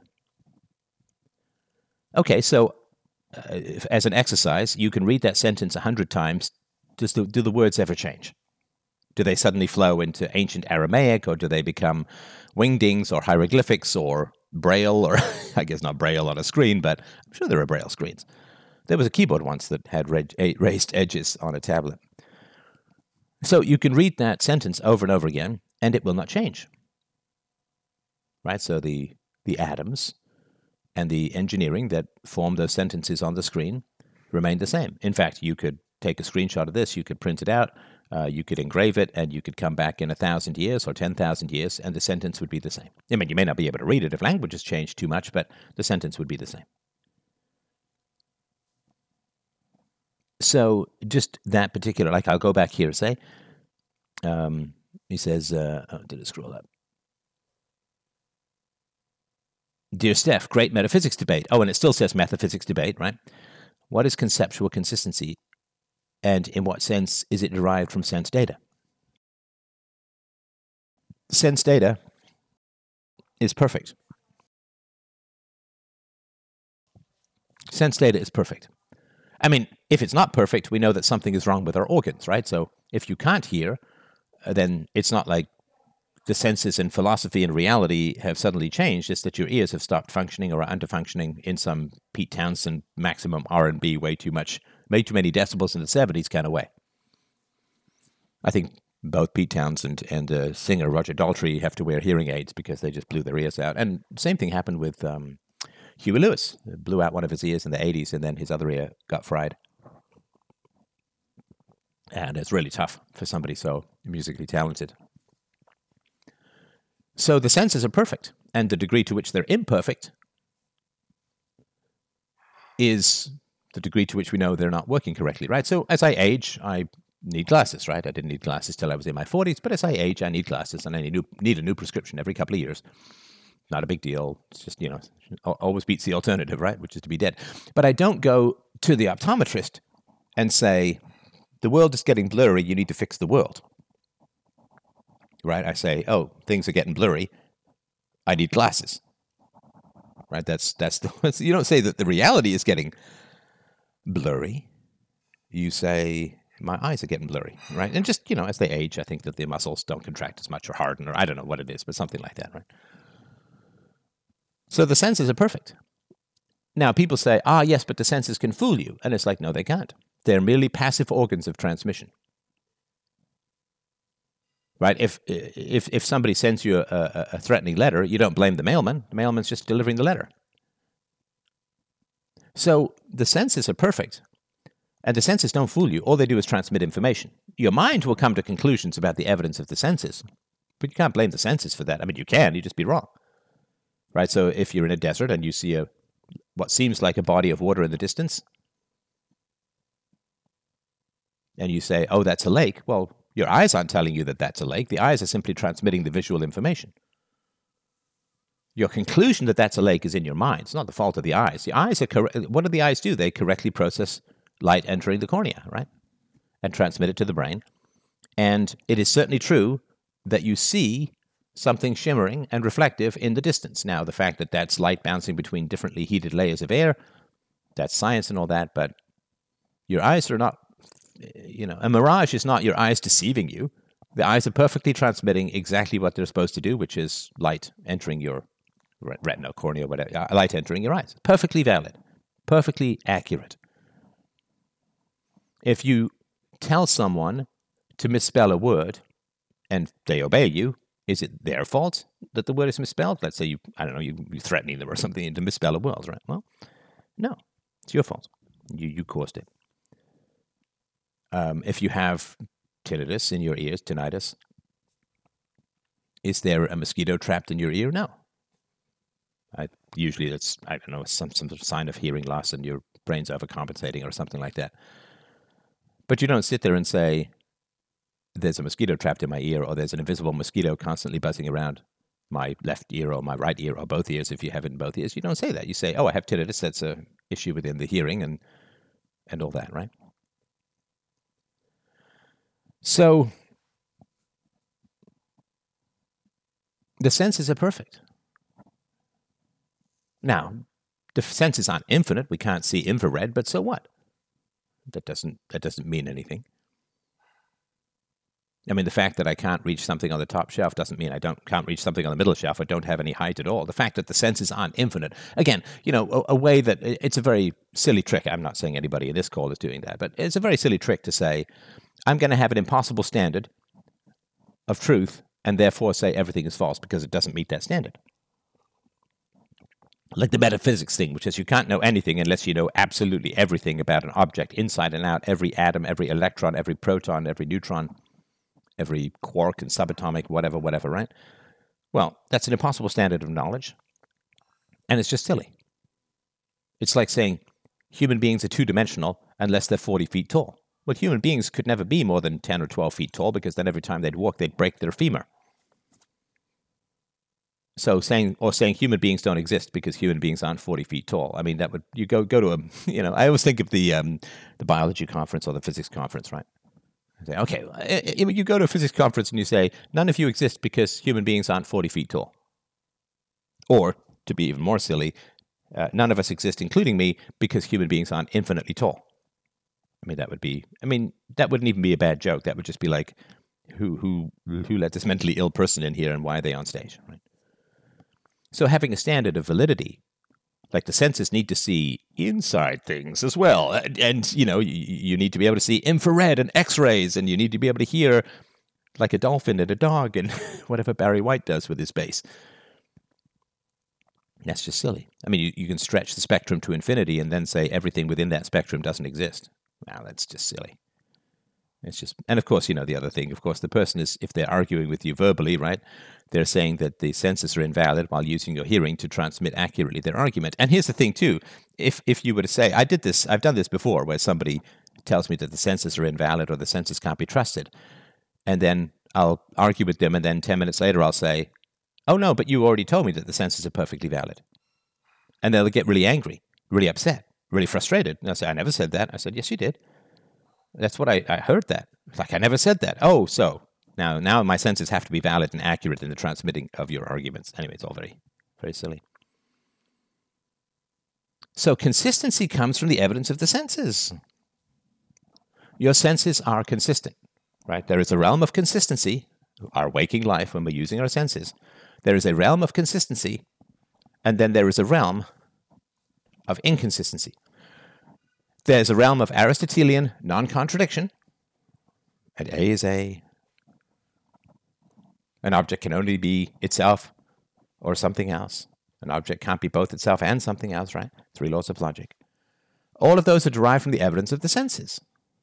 Okay, so as an exercise, you can read that sentence 100 times. Do the words ever change? Do they suddenly flow into ancient Aramaic, or do they become wingdings or hieroglyphics or Braille, or I guess not Braille on a screen, but I'm sure there are Braille screens. There was a keyboard once that had raised edges on a tablet. So you can read that sentence over and over again, and it will not change. Right? So the atoms and the engineering that form those sentences on the screen remain the same. In fact, you could take a screenshot of this, you could print it out, you could engrave it, and you could come back in 1,000 years or 10,000 years, and the sentence would be the same. I mean, you may not be able to read it if language has changed too much, but the sentence would be the same. So just that particular, like I'll go back here, say, he says, did it scroll up? Dear Steph, great metaphysics debate. Oh, and it still says metaphysics debate, right? What is conceptual consistency, and in what sense is it derived from sense data? Sense data is perfect. Sense data is perfect. I mean, if it's not perfect, we know that something is wrong with our organs, right? So if you can't hear, then it's not like the senses and philosophy and reality have suddenly changed. It's that your ears have stopped functioning or are under-functioning in some Pete Townsend maximum R&B way too many decibels in the 70s kind of way. I think both Pete Townsend and singer Roger Daltrey have to wear hearing aids because they just blew their ears out. And same thing happened with Huey Lewis. Blew out one of his ears in the 80s, and then his other ear got fried. And it's really tough for somebody so musically talented. So the senses are perfect, and the degree to which they're imperfect is the degree to which we know they're not working correctly, right? So as I age, I need glasses, right? I didn't need glasses till I was in my 40s, but as I age, I need glasses, and I need a new prescription every couple of years. Not a big deal. It's just, always beats the alternative, right? Which is to be dead. But I don't go to the optometrist and say, the world is getting blurry, you need to fix the world. Right? I say, oh, things are getting blurry, I need glasses. Right? That's you don't say that the reality is getting blurry. You say, my eyes are getting blurry, right? And just, as they age, I think that the muscles don't contract as much or harden, or I don't know what it is, but something like that, right? So the senses are perfect. Now, people say, yes, but the senses can fool you. And it's like, no, they can't. They're merely passive organs of transmission. Right? If somebody sends you a threatening letter, you don't blame the mailman. The mailman's just delivering the letter. So the senses are perfect. And the senses don't fool you. All they do is transmit information. Your mind will come to conclusions about the evidence of the senses. But you can't blame the senses for that. I mean, you can. You'd just be wrong. Right? So if you're in a desert and you see what seems like a body of water in the distance, and you say, oh, that's a lake, well, your eyes aren't telling you that that's a lake. The eyes are simply transmitting the visual information. Your conclusion that that's a lake is in your mind. It's not the fault of the eyes. The eyes are what do the eyes do? They correctly process light entering the cornea, right? And transmit it to the brain. And it is certainly true that you see something shimmering and reflective in the distance. Now, the fact that that's light bouncing between differently heated layers of air, that's science and all that, but your eyes are not, a mirage is not your eyes deceiving you. The eyes are perfectly transmitting exactly what they're supposed to do, which is light entering your retina, cornea, whatever, light entering your eyes. Perfectly valid, perfectly accurate. If you tell someone to misspell a word and they obey you, is it their fault that the word is misspelled? Let's say you're threatening them or something to misspell a word, right? Well, no, it's your fault. You caused it. If you have tinnitus in your ears, tinnitus, is there a mosquito trapped in your ear? No. Usually it's, some sort of sign of hearing loss and your brain's overcompensating or something like that. But you don't sit there and say, there's a mosquito trapped in my ear, or there's an invisible mosquito constantly buzzing around my left ear or my right ear or both ears if you have it in both ears. You don't say that. You say, oh, I have tinnitus. That's an issue within the hearing and all that, right? So the senses are perfect. Now, the senses aren't infinite. We can't see infrared, but so what? That doesn't mean anything. I mean, the fact that I can't reach something on the top shelf doesn't mean I can't reach something on the middle shelf. I don't have any height at all. The fact that the senses aren't infinite, again, a way that it's a very silly trick. I'm not saying anybody in this call is doing that, but it's a very silly trick to say, I'm going to have an impossible standard of truth and therefore say everything is false because it doesn't meet that standard. Like the metaphysics thing, which is you can't know anything unless you know absolutely everything about an object, inside and out, every atom, every electron, every proton, every neutron, every quark and subatomic, whatever, right? Well, that's an impossible standard of knowledge, and it's just silly. It's like saying human beings are two-dimensional unless they're 40 feet tall. Well, human beings could never be more than 10 or 12 feet tall, because then every time they'd walk, they'd break their femur. So saying human beings don't exist because human beings aren't 40 feet tall. I mean, that would, you go to a, I always think of the biology conference or the physics conference, right? I say, okay, you go to a physics conference and you say, none of you exist because human beings aren't 40 feet tall. Or, to be even more silly, none of us exist, including me, because human beings aren't infinitely tall. That wouldn't even be a bad joke. That would just be like, who let this mentally ill person in here and why are they on stage, right? So having a standard of validity, like the senses need to see inside things as well. And you need to be able to see infrared and X-rays, and you need to be able to hear like a dolphin and a dog and whatever Barry White does with his bass. That's just silly. You can stretch the spectrum to infinity and then say everything within that spectrum doesn't exist. Wow, that's just silly. And of course, the other thing, of course, the person is, if they're arguing with you verbally, right, they're saying that the senses are invalid while using your hearing to transmit accurately their argument. And here's the thing, too. If you were to say, I've done this before, where somebody tells me that the senses are invalid or the senses can't be trusted, and then I'll argue with them, and then 10 minutes later I'll say, oh, no, but you already told me that the senses are perfectly valid. And they'll get really angry, really upset, really frustrated. And I'll say, I never said that. I said, yes, you did. That's what I heard that. It's like, I never said that. Oh, so now my senses have to be valid and accurate in the transmitting of your arguments. Anyway, it's all very, very silly. So consistency comes from the evidence of the senses. Your senses are consistent, right? There is a realm of consistency, our waking life when we're using our senses. There is a realm of consistency, and then there is a realm of inconsistency. There's a realm of Aristotelian non-contradiction, and A is A. An object can only be itself or something else. An object can't be both itself and something else, right? 3 laws of logic. All of those are derived from the evidence of the senses.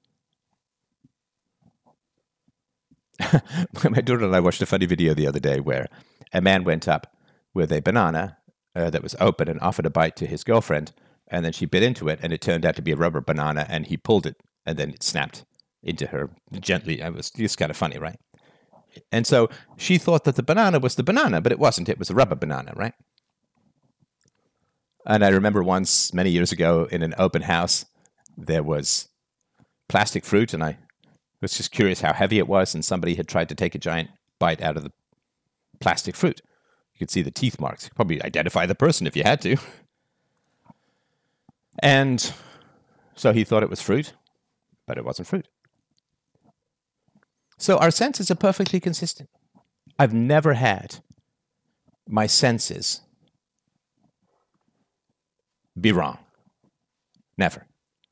My daughter and I watched a funny video the other day where a man went up with a banana that was open and offered a bite to his girlfriend, and then she bit into it, and it turned out to be a rubber banana, and he pulled it, and then it snapped into her gently. It was just kind of funny, right? And so she thought that the banana was the banana, but it wasn't. It was a rubber banana, right? And I remember once, many years ago, in an open house, there was plastic fruit, and I was just curious how heavy it was, and somebody had tried to take a giant bite out of the plastic fruit. You could see the teeth marks. You could probably identify the person if you had to. And so he thought it was fruit, but it wasn't fruit. So our senses are perfectly consistent. I've never had my senses be wrong. Never.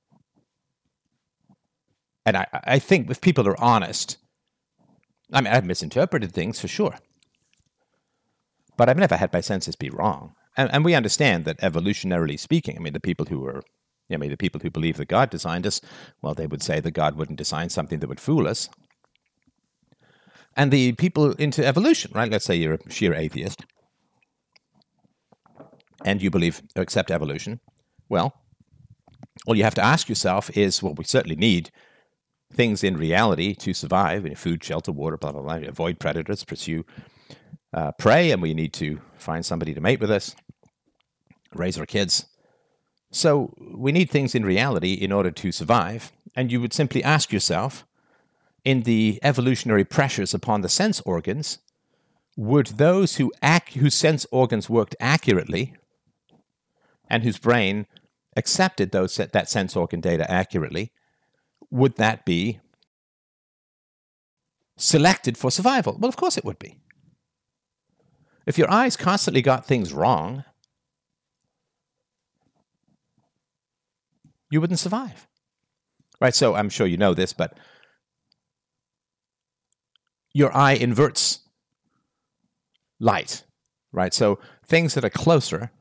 And I think if people are honest, I've misinterpreted things for sure. But I've never had my senses be wrong. And we understand that evolutionarily speaking, the people who believe that God designed us, well, they would say that God wouldn't design something that would fool us. And the people into evolution, right? Let's say you're a sheer atheist and you accept evolution. Well, all you have to ask yourself is, well, we certainly need things in reality to survive: food, shelter, water, blah, blah, blah. Avoid predators, pursue prey, and we need to find somebody to mate with us, raise our kids. So we need things in reality in order to survive. And you would simply ask yourself, in the evolutionary pressures upon the sense organs, would those whose sense organs worked accurately and whose brain accepted that sense organ data accurately, would that be selected for survival? Well, of course it would be. If your eyes constantly got things wrong, you wouldn't survive. Right? So I'm sure you know this, but your eye inverts light, right? So things that are closer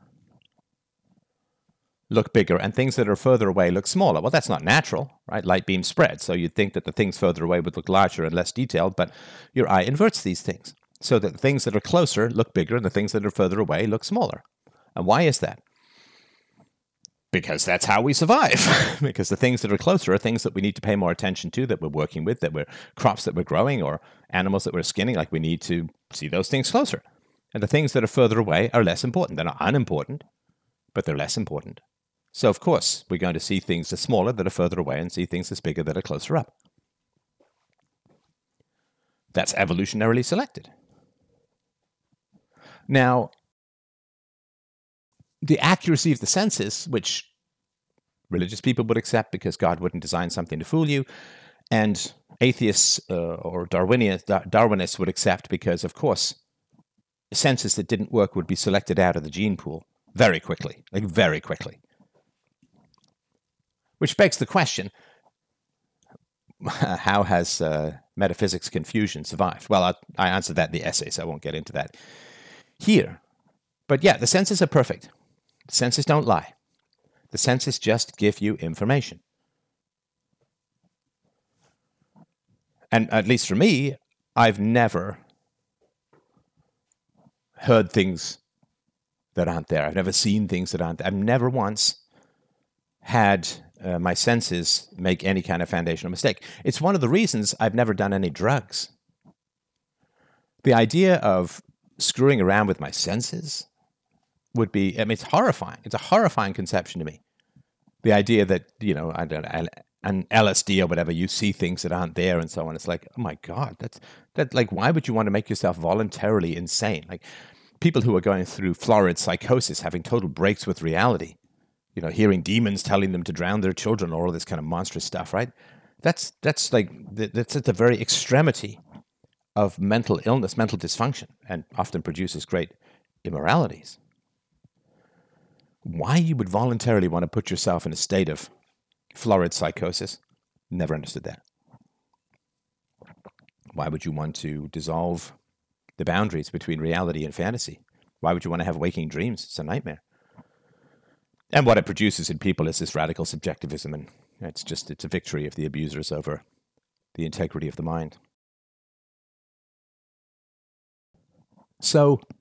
look bigger, and things that are further away look smaller. Well, that's not natural, right? Light beams spread, so you'd think that the things further away would look larger and less detailed, but your eye inverts these things, so that the things that are closer look bigger and the things that are further away look smaller. And why is that? Because that's how we survive. Because the things that are closer are things that we need to pay more attention to, that we're working with, that we're crops that we're growing or animals that we're skinning. Like, we need to see those things closer. And the things that are further away are less important. They're not unimportant, but they're less important. So, of course, we're going to see things that's smaller that are further away and see things that's bigger that are closer up. That's evolutionarily selected. Now, the accuracy of the senses, which religious people would accept because God wouldn't design something to fool you, and atheists or Darwinists would accept because, of course, senses that didn't work would be selected out of the gene pool very quickly, like very quickly. Which begs the question, how has metaphysics confusion survived? Well, I answered that in the essay, so I won't get into that here. But yeah, the senses are perfect. The senses don't lie. The senses just give you information. And at least for me, I've never heard things that aren't there. I've never seen things that aren't there. I've never once had my senses make any kind of foundational mistake. It's one of the reasons I've never done any drugs. The idea of screwing around with my senses would be, I mean, it's horrifying. It's a horrifying conception to me. The idea that, you know, an LSD or whatever, you see things that aren't there and so on. It's like, oh my God, that like, why would you want to make yourself voluntarily insane? Like, people who are going through florid psychosis, having total breaks with reality, you know, hearing demons telling them to drown their children, or all this kind of monstrous stuff, right? That's at the very extremity of mental illness, mental dysfunction, and often produces great immoralities. Why you would voluntarily want to put yourself in a state of florid psychosis, never understood that. Why would you want to dissolve the boundaries between reality and fantasy? Why would you want to have waking dreams? It's a nightmare. And what it produces in people is this radical subjectivism, and it's a victory of the abusers over the integrity of the mind. So,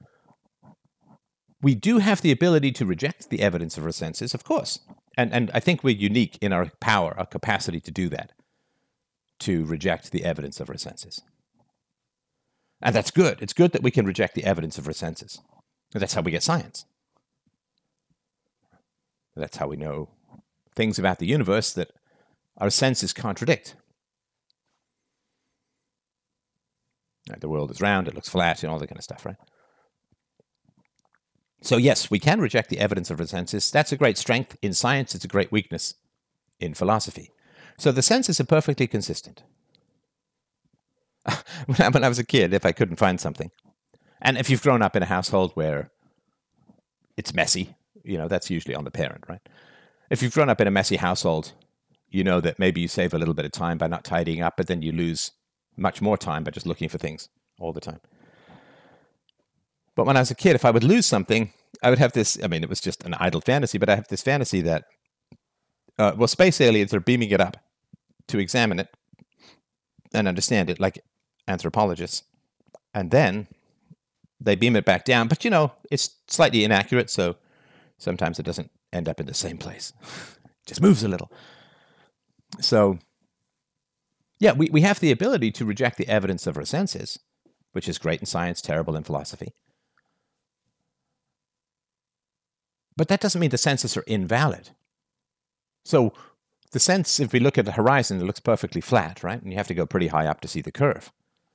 we do have the ability to reject the evidence of our senses, of course. And I think we're unique in our power, our capacity to do that, to reject the evidence of our senses. And that's good. It's good that we can reject the evidence of our senses. And that's how we get science. That's how we know things about the universe that our senses contradict. Right, the world is round, it looks flat, and all that kind of stuff, right? So yes, we can reject the evidence of our senses. That's a great strength in science. It's a great weakness in philosophy. So the senses are perfectly consistent. When I was a kid, if I couldn't find something, and if you've grown up in a household where it's messy, you know, that's usually on the parent, right? If you've grown up in a messy household, you know that maybe you save a little bit of time by not tidying up, but then you lose much more time by just looking for things all the time. But when I was a kid, if I would lose something, I would have this, I mean, it was just an idle fantasy, but I have this fantasy that, space aliens are beaming it up to examine it and understand it like anthropologists. And then they beam it back down. But, you know, it's slightly inaccurate, so sometimes it doesn't end up in the same place. It just moves a little. So, yeah, we have the ability to reject the evidence of our senses, which is great in science, terrible in philosophy. But that doesn't mean the senses are invalid. So the sense, if we look at the horizon, it looks perfectly flat, right? And you have to go pretty high up to see the curve.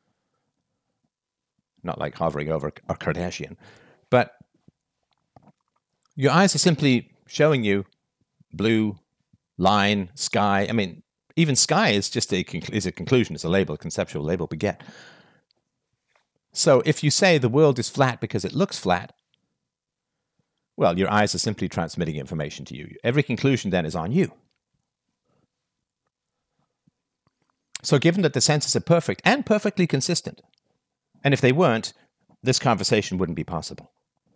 Not like hovering over a Kardashian. But your eyes are simply showing you blue, line, sky. I mean, even sky is just a conclusion. It's a label, a conceptual label we get. So if you say the world is flat because it looks flat, well, your eyes are simply transmitting information to you. Every conclusion then is on you. So given that the senses are perfect and perfectly consistent, and if they weren't, this conversation wouldn't be possible.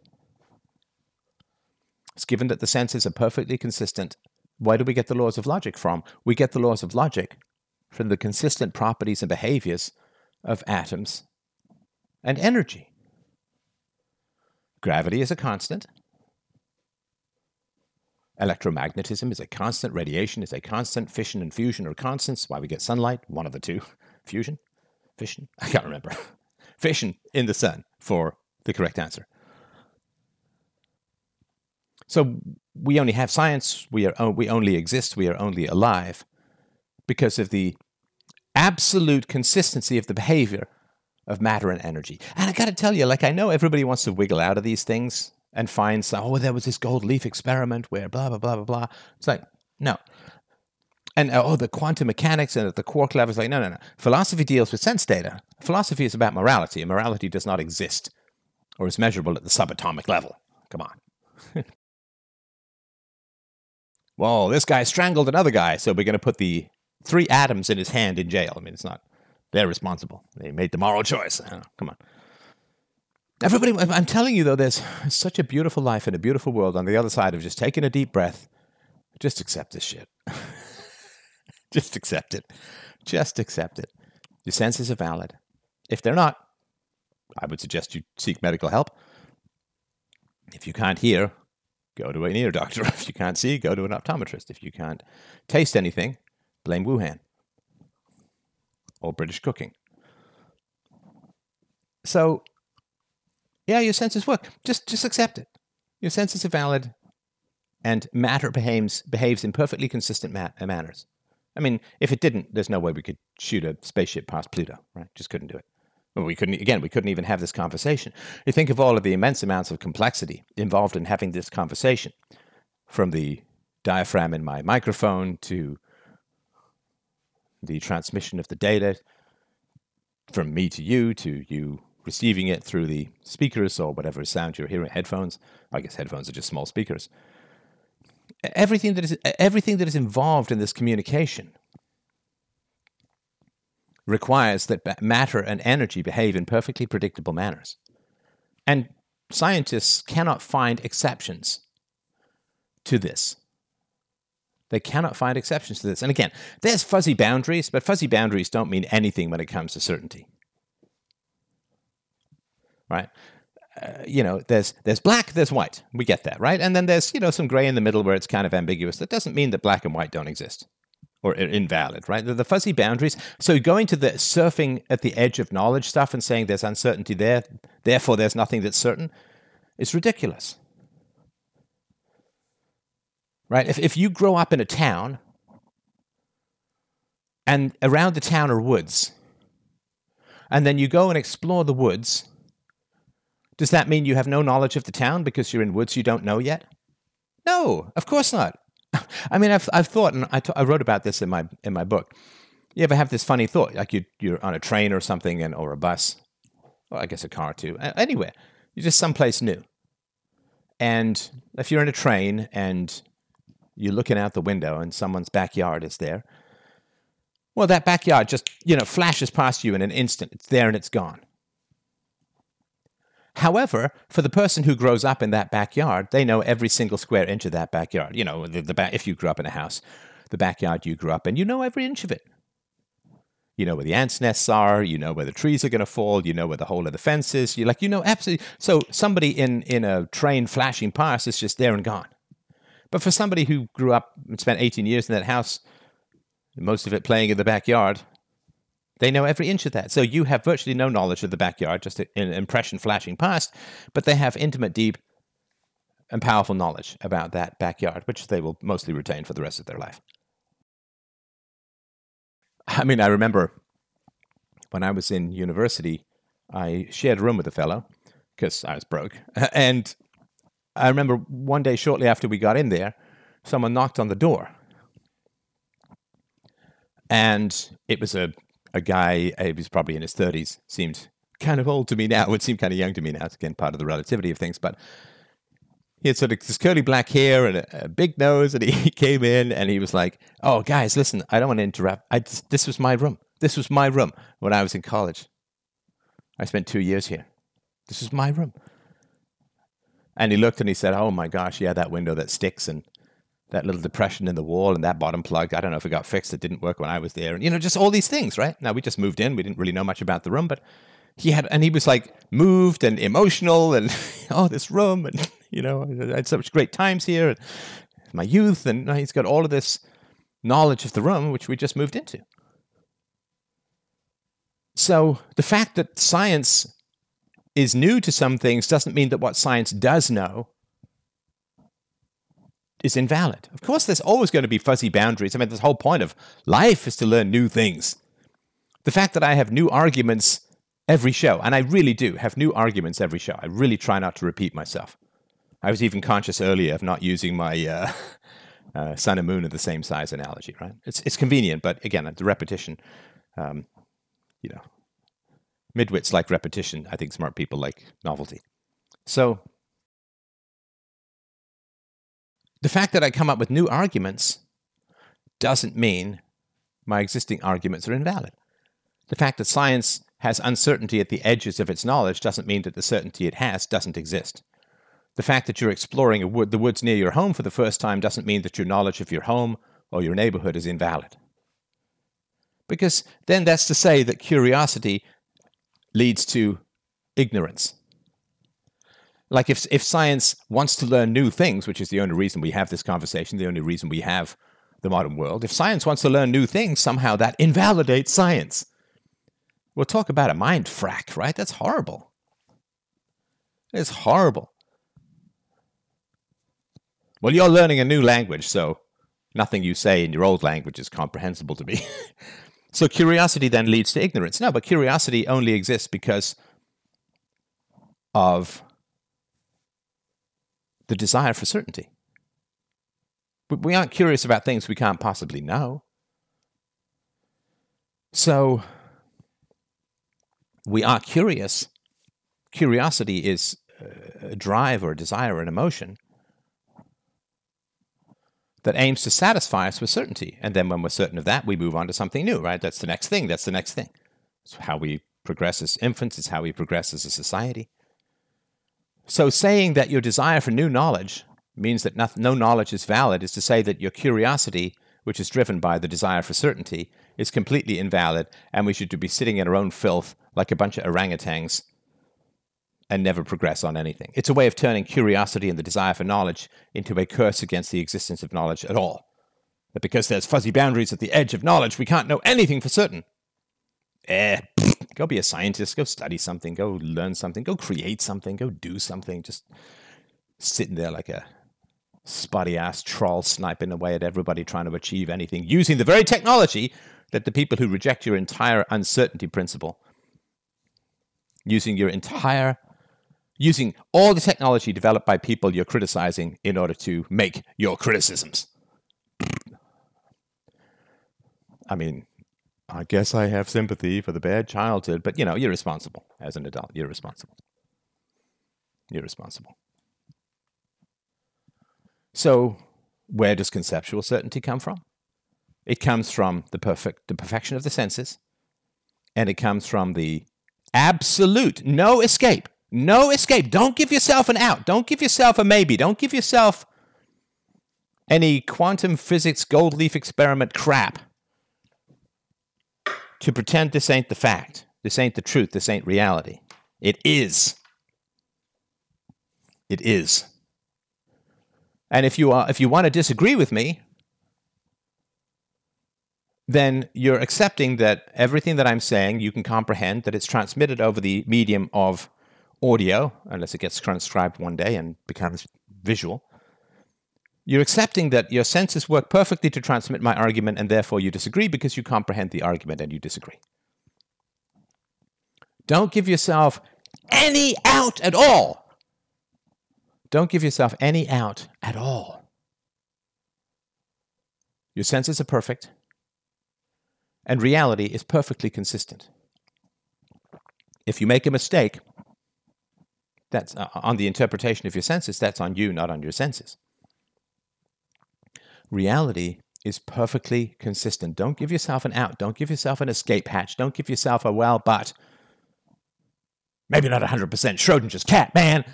It's given that the senses are perfectly consistent, where do we get the laws of logic from? We get the laws of logic from the consistent properties and behaviors of atoms and energy. Gravity is a constant. Electromagnetism is a constant. Radiation is a constant. Fission and fusion are constants. Why we get sunlight, one of the two. Fusion? Fission? I can't remember. Fission in the sun for the correct answer. So we only have science. We only exist. We are only alive because of the absolute consistency of the behavior of matter and energy. And I got to tell you, I know everybody wants to wiggle out of these things and find, there was this gold leaf experiment where blah, blah, blah, blah, blah. It's like, no. And, the quantum mechanics and at the quark level, it's like, no. Philosophy deals with sense data. Philosophy is about morality, and morality does not exist or is measurable at the subatomic level. Come on. Well, this guy strangled another guy, so we're going to put the 3 atoms in his hand in jail. I mean, it's not, they're responsible. They made the moral choice. Come on. Everybody, I'm telling you, though, there's such a beautiful life and a beautiful world on the other side of just taking a deep breath. Just accept this shit. Just accept it. Just accept it. Your senses are valid. If they're not, I would suggest you seek medical help. If you can't hear, go to an ear doctor. If you can't see, go to an optometrist. If you can't taste anything, blame Wuhan or British cooking. So, yeah, your senses work. Just accept it. Your senses are valid, and matter behaves in perfectly consistent manners. I mean, if it didn't, there's no way we could shoot a spaceship past Pluto, right? Just couldn't do it. Well, we couldn't even have this conversation. You think of all of the immense amounts of complexity involved in having this conversation, from the diaphragm in my microphone to the transmission of the data from me to you receiving it through the speakers or whatever sound you're hearing, headphones. I guess headphones are just small speakers. Everything that is involved in this communication requires that matter and energy behave in perfectly predictable manners. And scientists cannot find exceptions to this. They cannot find exceptions to this. And again, there's fuzzy boundaries, but fuzzy boundaries don't mean anything when it comes to certainty. Right? There's black, there's white. We get that, right? And then there's, some gray in the middle where it's kind of ambiguous. That doesn't mean that black and white don't exist or are invalid, right? They're the fuzzy boundaries. So going to the surfing at the edge of knowledge stuff and saying there's uncertainty there, therefore there's nothing that's certain, is ridiculous. Right? If you grow up in a town and around the town are woods, and then you go and explore the woods, does that mean you have no knowledge of the town because you're in woods you don't know yet? No, of course not. I mean, I've thought, and I wrote about this in my book. You ever have this funny thought, like you're on a train or something, or a bus, or I guess a car too, anywhere. You're just someplace new. And if you're in a train and you're looking out the window and someone's backyard is there, well, that backyard just, flashes past you in an instant. It's there and it's gone. However, for the person who grows up in that backyard, they know every single square inch of that backyard. If you grew up in a house, the backyard you grew up in, you know every inch of it. You know where the ants' nests are. You know where the trees are going to fall. You know where the hole of the fence is. Absolutely. So somebody in a train flashing past is just there and gone. But for somebody who grew up and spent 18 years in that house, most of it playing in the backyard, they know every inch of that. So you have virtually no knowledge of the backyard, just an impression flashing past, but they have intimate, deep, and powerful knowledge about that backyard, which they will mostly retain for the rest of their life. I mean, I remember when I was in university, I shared a room with a fellow because I was broke. And I remember one day shortly after we got in there, someone knocked on the door. And it was a guy, he was probably in his 30s, seemed kind of old to me now, would seem kind of young to me now. It's again part of the relativity of things, but he had sort of this curly black hair and a big nose, and he came in and he was like, "Oh, guys, listen, I don't want to interrupt. This was my room. This was my room when I was in college. I spent 2 years here. This was my room." And he looked and he said, "Oh my gosh, yeah, that window that sticks and that little depression in the wall and that bottom plug, I don't know if it got fixed. It didn't work when I was there." And, just all these things, right? Now, we just moved in. We didn't really know much about the room, but he was like moved and emotional and, oh, this room. And, I had such great times here. And my youth, and he's got all of this knowledge of the room, which we just moved into. So the fact that science is new to some things doesn't mean that what science does know is invalid. Of course, there's always going to be fuzzy boundaries. I mean, the whole point of life is to learn new things. The fact that I have new arguments every show, and I really do have new arguments every show. I really try not to repeat myself. I was even conscious earlier of not using my sun and moon are the same size analogy, right? It's convenient, but again, the repetition, midwits like repetition. I think smart people like novelty. So the fact that I come up with new arguments doesn't mean my existing arguments are invalid. The fact that science has uncertainty at the edges of its knowledge doesn't mean that the certainty it has doesn't exist. The fact that you're exploring the woods near your home for the first time doesn't mean that your knowledge of your home or your neighborhood is invalid. Because then that's to say that curiosity leads to ignorance. Like if science wants to learn new things, which is the only reason we have this conversation, the only reason we have the modern world, if science wants to learn new things, somehow that invalidates science. We'll talk about a mind frack, right? That's horrible. It's horrible. Well, you're learning a new language, so nothing you say in your old language is comprehensible to me. So curiosity then leads to ignorance. No, but curiosity only exists because of the desire for certainty. We aren't curious about things we can't possibly know. So we are curious. Curiosity is a drive or a desire or an emotion that aims to satisfy us with certainty. And then when we're certain of that, we move on to something new, right? That's the next thing. That's the next thing. It's how we progress as infants. It's how we progress as a society. So saying that your desire for new knowledge means that no knowledge is valid is to say that your curiosity, which is driven by the desire for certainty, is completely invalid, and we should be sitting in our own filth like a bunch of orangutans and never progress on anything. It's a way of turning curiosity and the desire for knowledge into a curse against the existence of knowledge at all. That because there's fuzzy boundaries at the edge of knowledge, we can't know anything for certain. Go be a scientist, go study something, go learn something, go create something, go do something. Just sitting there like a spotty-ass troll sniping away at everybody trying to achieve anything, using the very technology that the people who reject your entire uncertainty principle, using all the technology developed by people you're criticizing in order to make your criticisms. I mean, I guess I have sympathy for the bad childhood, but, you're responsible as an adult. You're responsible. You're responsible. So where does conceptual certainty come from? It comes from the perfection of the senses, and it comes from the absolute no escape. No escape. Don't give yourself an out. Don't give yourself a maybe. Don't give yourself any quantum physics gold leaf experiment crap to pretend this ain't the fact. This ain't the truth. This ain't reality. It is. It is. And if you want to disagree with me, then you're accepting that everything that I'm saying you can comprehend, that it's transmitted over the medium of audio, unless it gets transcribed one day and becomes visual. You're accepting that your senses work perfectly to transmit my argument, and therefore you disagree because you comprehend the argument and you disagree. Don't give yourself any out at all. Don't give yourself any out at all. Your senses are perfect, and reality is perfectly consistent. If you make a mistake, that's on the interpretation of your senses, that's on you, not on your senses. Reality is perfectly consistent. Don't give yourself an out. Don't give yourself an escape hatch. Don't give yourself a well, but maybe not 100% Schrodinger's cat, man.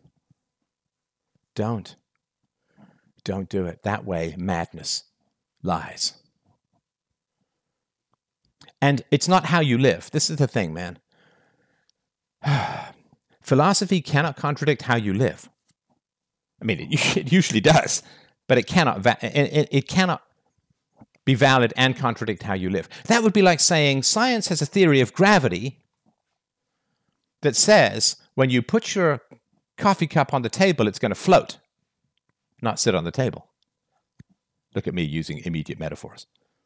Don't do it. That way, madness lies. And it's not how you live. This is the thing, man. Philosophy cannot contradict how you live. I mean, it usually does, but it cannot be valid and contradict how you live. That would be like saying science has a theory of gravity that says when you put your coffee cup on the table, it's going to float, not sit on the table. Look at me using immediate metaphors.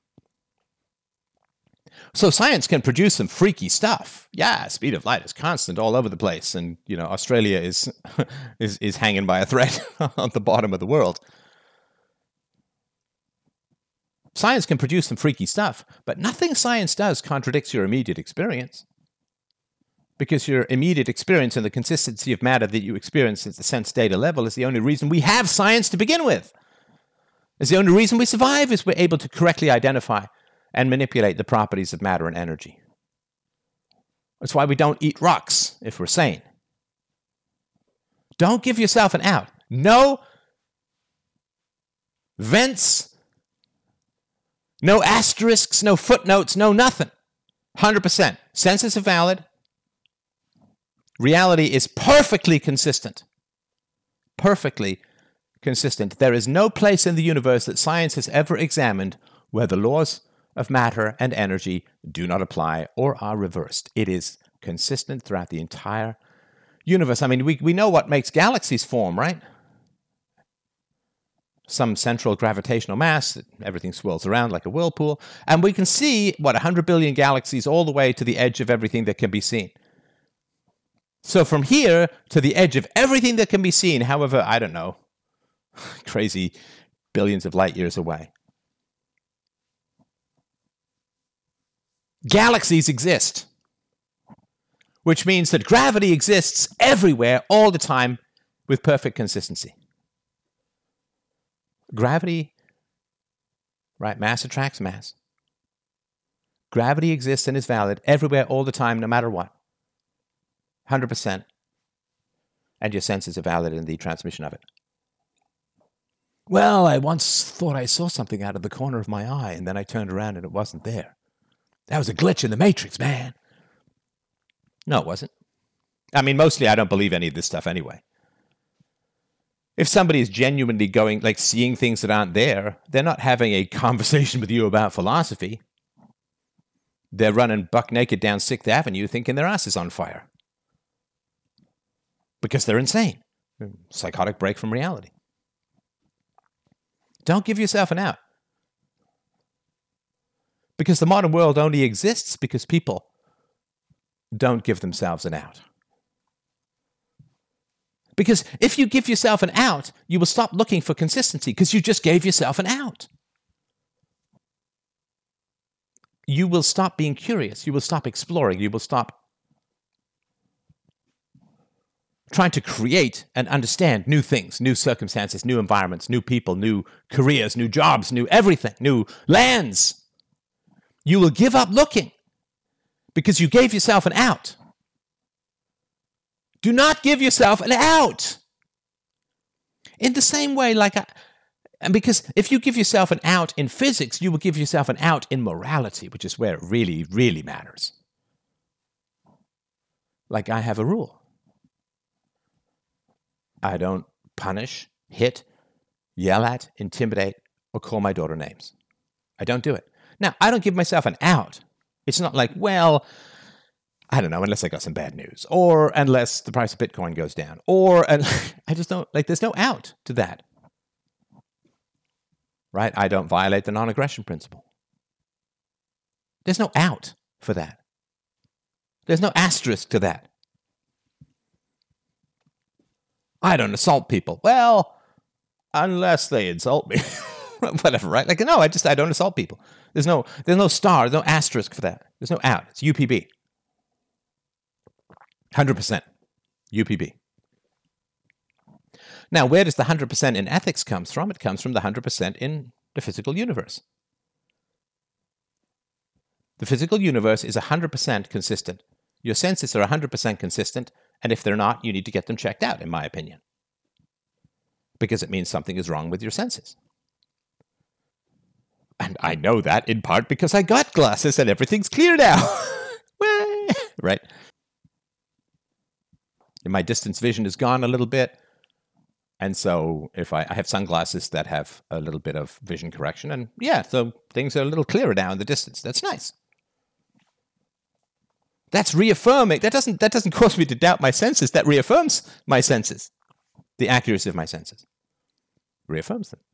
So science can produce some freaky stuff. Yeah, speed of light is constant all over the place, and Australia is is hanging by a thread on the bottom of the world. Science can produce some freaky stuff, but nothing science does contradicts your immediate experience. Because your immediate experience and the consistency of matter that you experience at the sense data level is the only reason we have science to begin with. It's the only reason we survive is we're able to correctly identify and manipulate the properties of matter and energy. That's why we don't eat rocks if we're sane. Don't give yourself an out. No vents, no asterisks, no footnotes, no nothing. 100%. Senses are valid. Reality is perfectly consistent. Perfectly consistent. There is no place in the universe that science has ever examined where the laws of matter and energy do not apply or are reversed. It is consistent throughout the entire universe. I mean, we know what makes galaxies form, right? Some central gravitational mass, everything swirls around like a whirlpool, and we can see, 100 billion galaxies all the way to the edge of everything that can be seen. So from here to the edge of everything that can be seen, however, I don't know, crazy billions of light years away, galaxies exist, which means that gravity exists everywhere all the time with perfect consistency. Gravity, right? Mass attracts mass. Gravity exists and is valid everywhere all the time, no matter what. 100%. And your senses are valid in the transmission of it. Well, I once thought I saw something out of the corner of my eye, and then I turned around and it wasn't there. That was a glitch in the Matrix, man. No, it wasn't. I mean, mostly I don't believe any of this stuff anyway. If somebody is genuinely seeing things that aren't there, they're not having a conversation with you about philosophy. They're running buck naked down 6th Avenue thinking their ass is on fire. Because they're insane. Psychotic break from reality. Don't give yourself an out. Because the modern world only exists because people don't give themselves an out. Because if you give yourself an out, you will stop looking for consistency because you just gave yourself an out. You will stop being curious. You will stop exploring. You will stop trying to create and understand new things, new circumstances, new environments, new people, new careers, new jobs, new everything, new lands. You will give up looking because you gave yourself an out. Do not give yourself an out. In the same way, and because if you give yourself an out in physics, you will give yourself an out in morality, which is where it really, really matters. Like I have a rule. I don't punish, hit, yell at, intimidate, or call my daughter names. I don't do it. Now, I don't give myself an out. It's not like, well, I don't know, unless I got some bad news, or unless the price of Bitcoin goes down, or I just don't, there's no out to that. Right? I don't violate the non-aggression principle. There's no out for that. There's no asterisk to that. I don't assault people. Well, unless they insult me. Whatever, right? No, I don't assault people. There's no star, there's no asterisk for that. There's no out. It's UPB. 100% UPB. Now, where does the 100% in ethics comes from? It comes from the 100% in the physical universe. The physical universe is 100% consistent. Your senses are 100% consistent, and if they're not, you need to get them checked out, in my opinion. Because it means something is wrong with your senses. And I know that in part because I got glasses and everything's clear now. Right? And my distance vision is gone a little bit. And so if I have sunglasses that have a little bit of vision correction, and yeah, so things are a little clearer now in the distance. That's nice. That's reaffirming. That doesn't cause me to doubt my senses. That reaffirms my senses, the accuracy of my senses. Reaffirms them.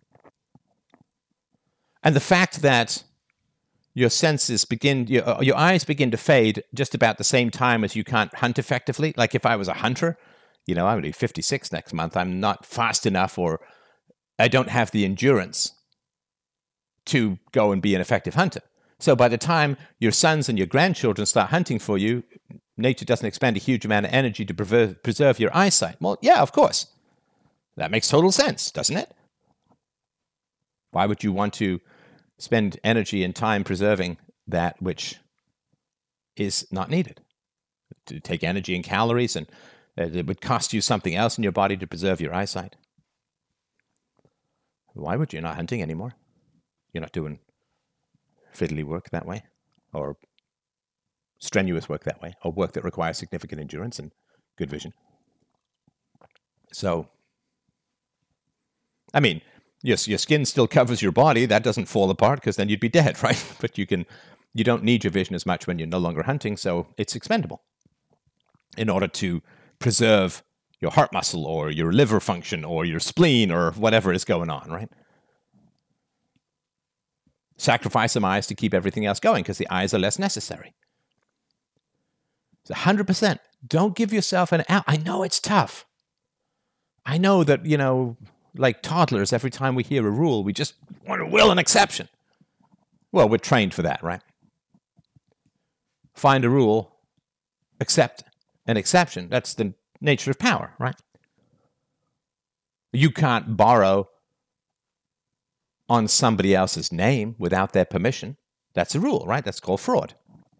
And the fact that your senses begin, your eyes begin to fade just about the same time as you can't hunt effectively. Like if I was a hunter, I'm going to be 56 next month. I'm not fast enough, or I don't have the endurance to go and be an effective hunter. So by the time your sons and your grandchildren start hunting for you, nature doesn't expend a huge amount of energy to preserve your eyesight. Well, yeah, of course. That makes total sense, doesn't it? Why would you want to spend energy and time preserving that which is not needed? To take energy and calories, and it would cost you something else in your body to preserve your eyesight. Why would you? You're not hunting anymore. You're not doing fiddly work that way, or strenuous work that way, or work that requires significant endurance and good vision. So, I mean, yes, your skin still covers your body. That doesn't fall apart, because then you'd be dead, right? But you don't need your vision as much when you're no longer hunting, so it's expendable in order to preserve your heart muscle or your liver function or your spleen or whatever is going on, right? Sacrifice some eyes to keep everything else going, because the eyes are less necessary. It's 100%. Don't give yourself an out. I know it's tough. I know that, like toddlers, every time we hear a rule, we just want to will an exception. Well, we're trained for that, right? Find a rule, accept an exception. That's the nature of power, right? You can't borrow on somebody else's name without their permission. That's a rule, right? That's called fraud.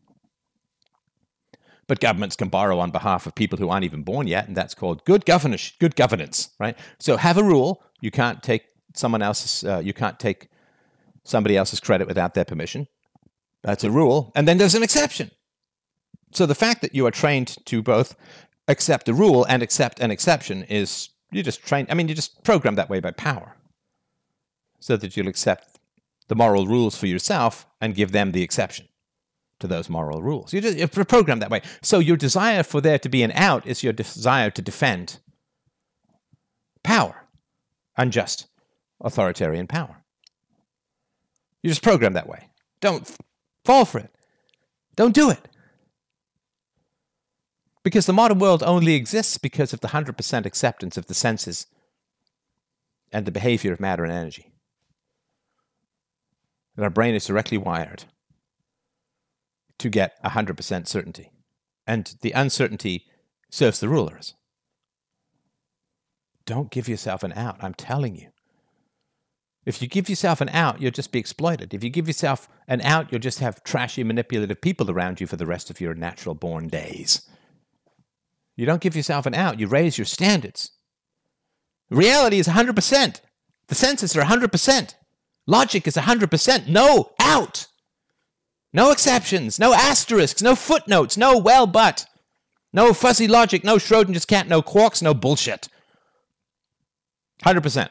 But governments can borrow on behalf of people who aren't even born yet, and that's called good governance, right? So have a rule. You can't take somebody else's credit without their permission. That's a rule. And then there's an exception. So the fact that you are trained to both accept a rule and accept an exception is, you're just programmed that way by power, so that you'll accept the moral rules for yourself and give them the exception to those moral rules. You're programmed that way. So your desire for there to be an out is your desire to defend power, unjust, authoritarian power. You're just programmed that way. Don't fall for it. Don't do it. Because the modern world only exists because of the 100% acceptance of the senses and the behavior of matter and energy. And our brain is directly wired to get 100% certainty. And the uncertainty serves the rulers. Don't give yourself an out, I'm telling you. If you give yourself an out, you'll just be exploited. If you give yourself an out, you'll just have trashy, manipulative people around you for the rest of your natural-born days. You don't give yourself an out, you raise your standards. Reality is 100%. The senses are 100%. Logic is 100%. No out. No exceptions, no asterisks, no footnotes, no well but. No fuzzy logic, no Schrodinger's cat, no quarks, no bullshit. 100%.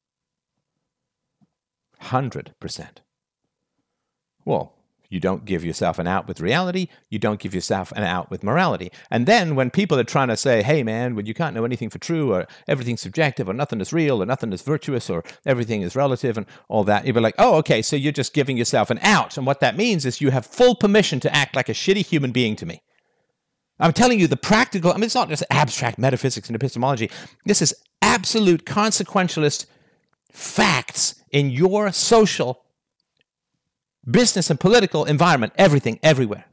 100%. Well, you don't give yourself an out with reality. You don't give yourself an out with morality. And then when people are trying to say, hey, man, well, you can't know anything for true, or everything's subjective, or nothing is real, or nothing is virtuous, or everything is relative, and all that, you'll be like, oh, okay, so you're just giving yourself an out. And what that means is you have full permission to act like a shitty human being to me. I'm telling you the practical, it's not just abstract metaphysics and epistemology. This is absolute consequentialist facts in your social, business, and political environment, everything, everywhere.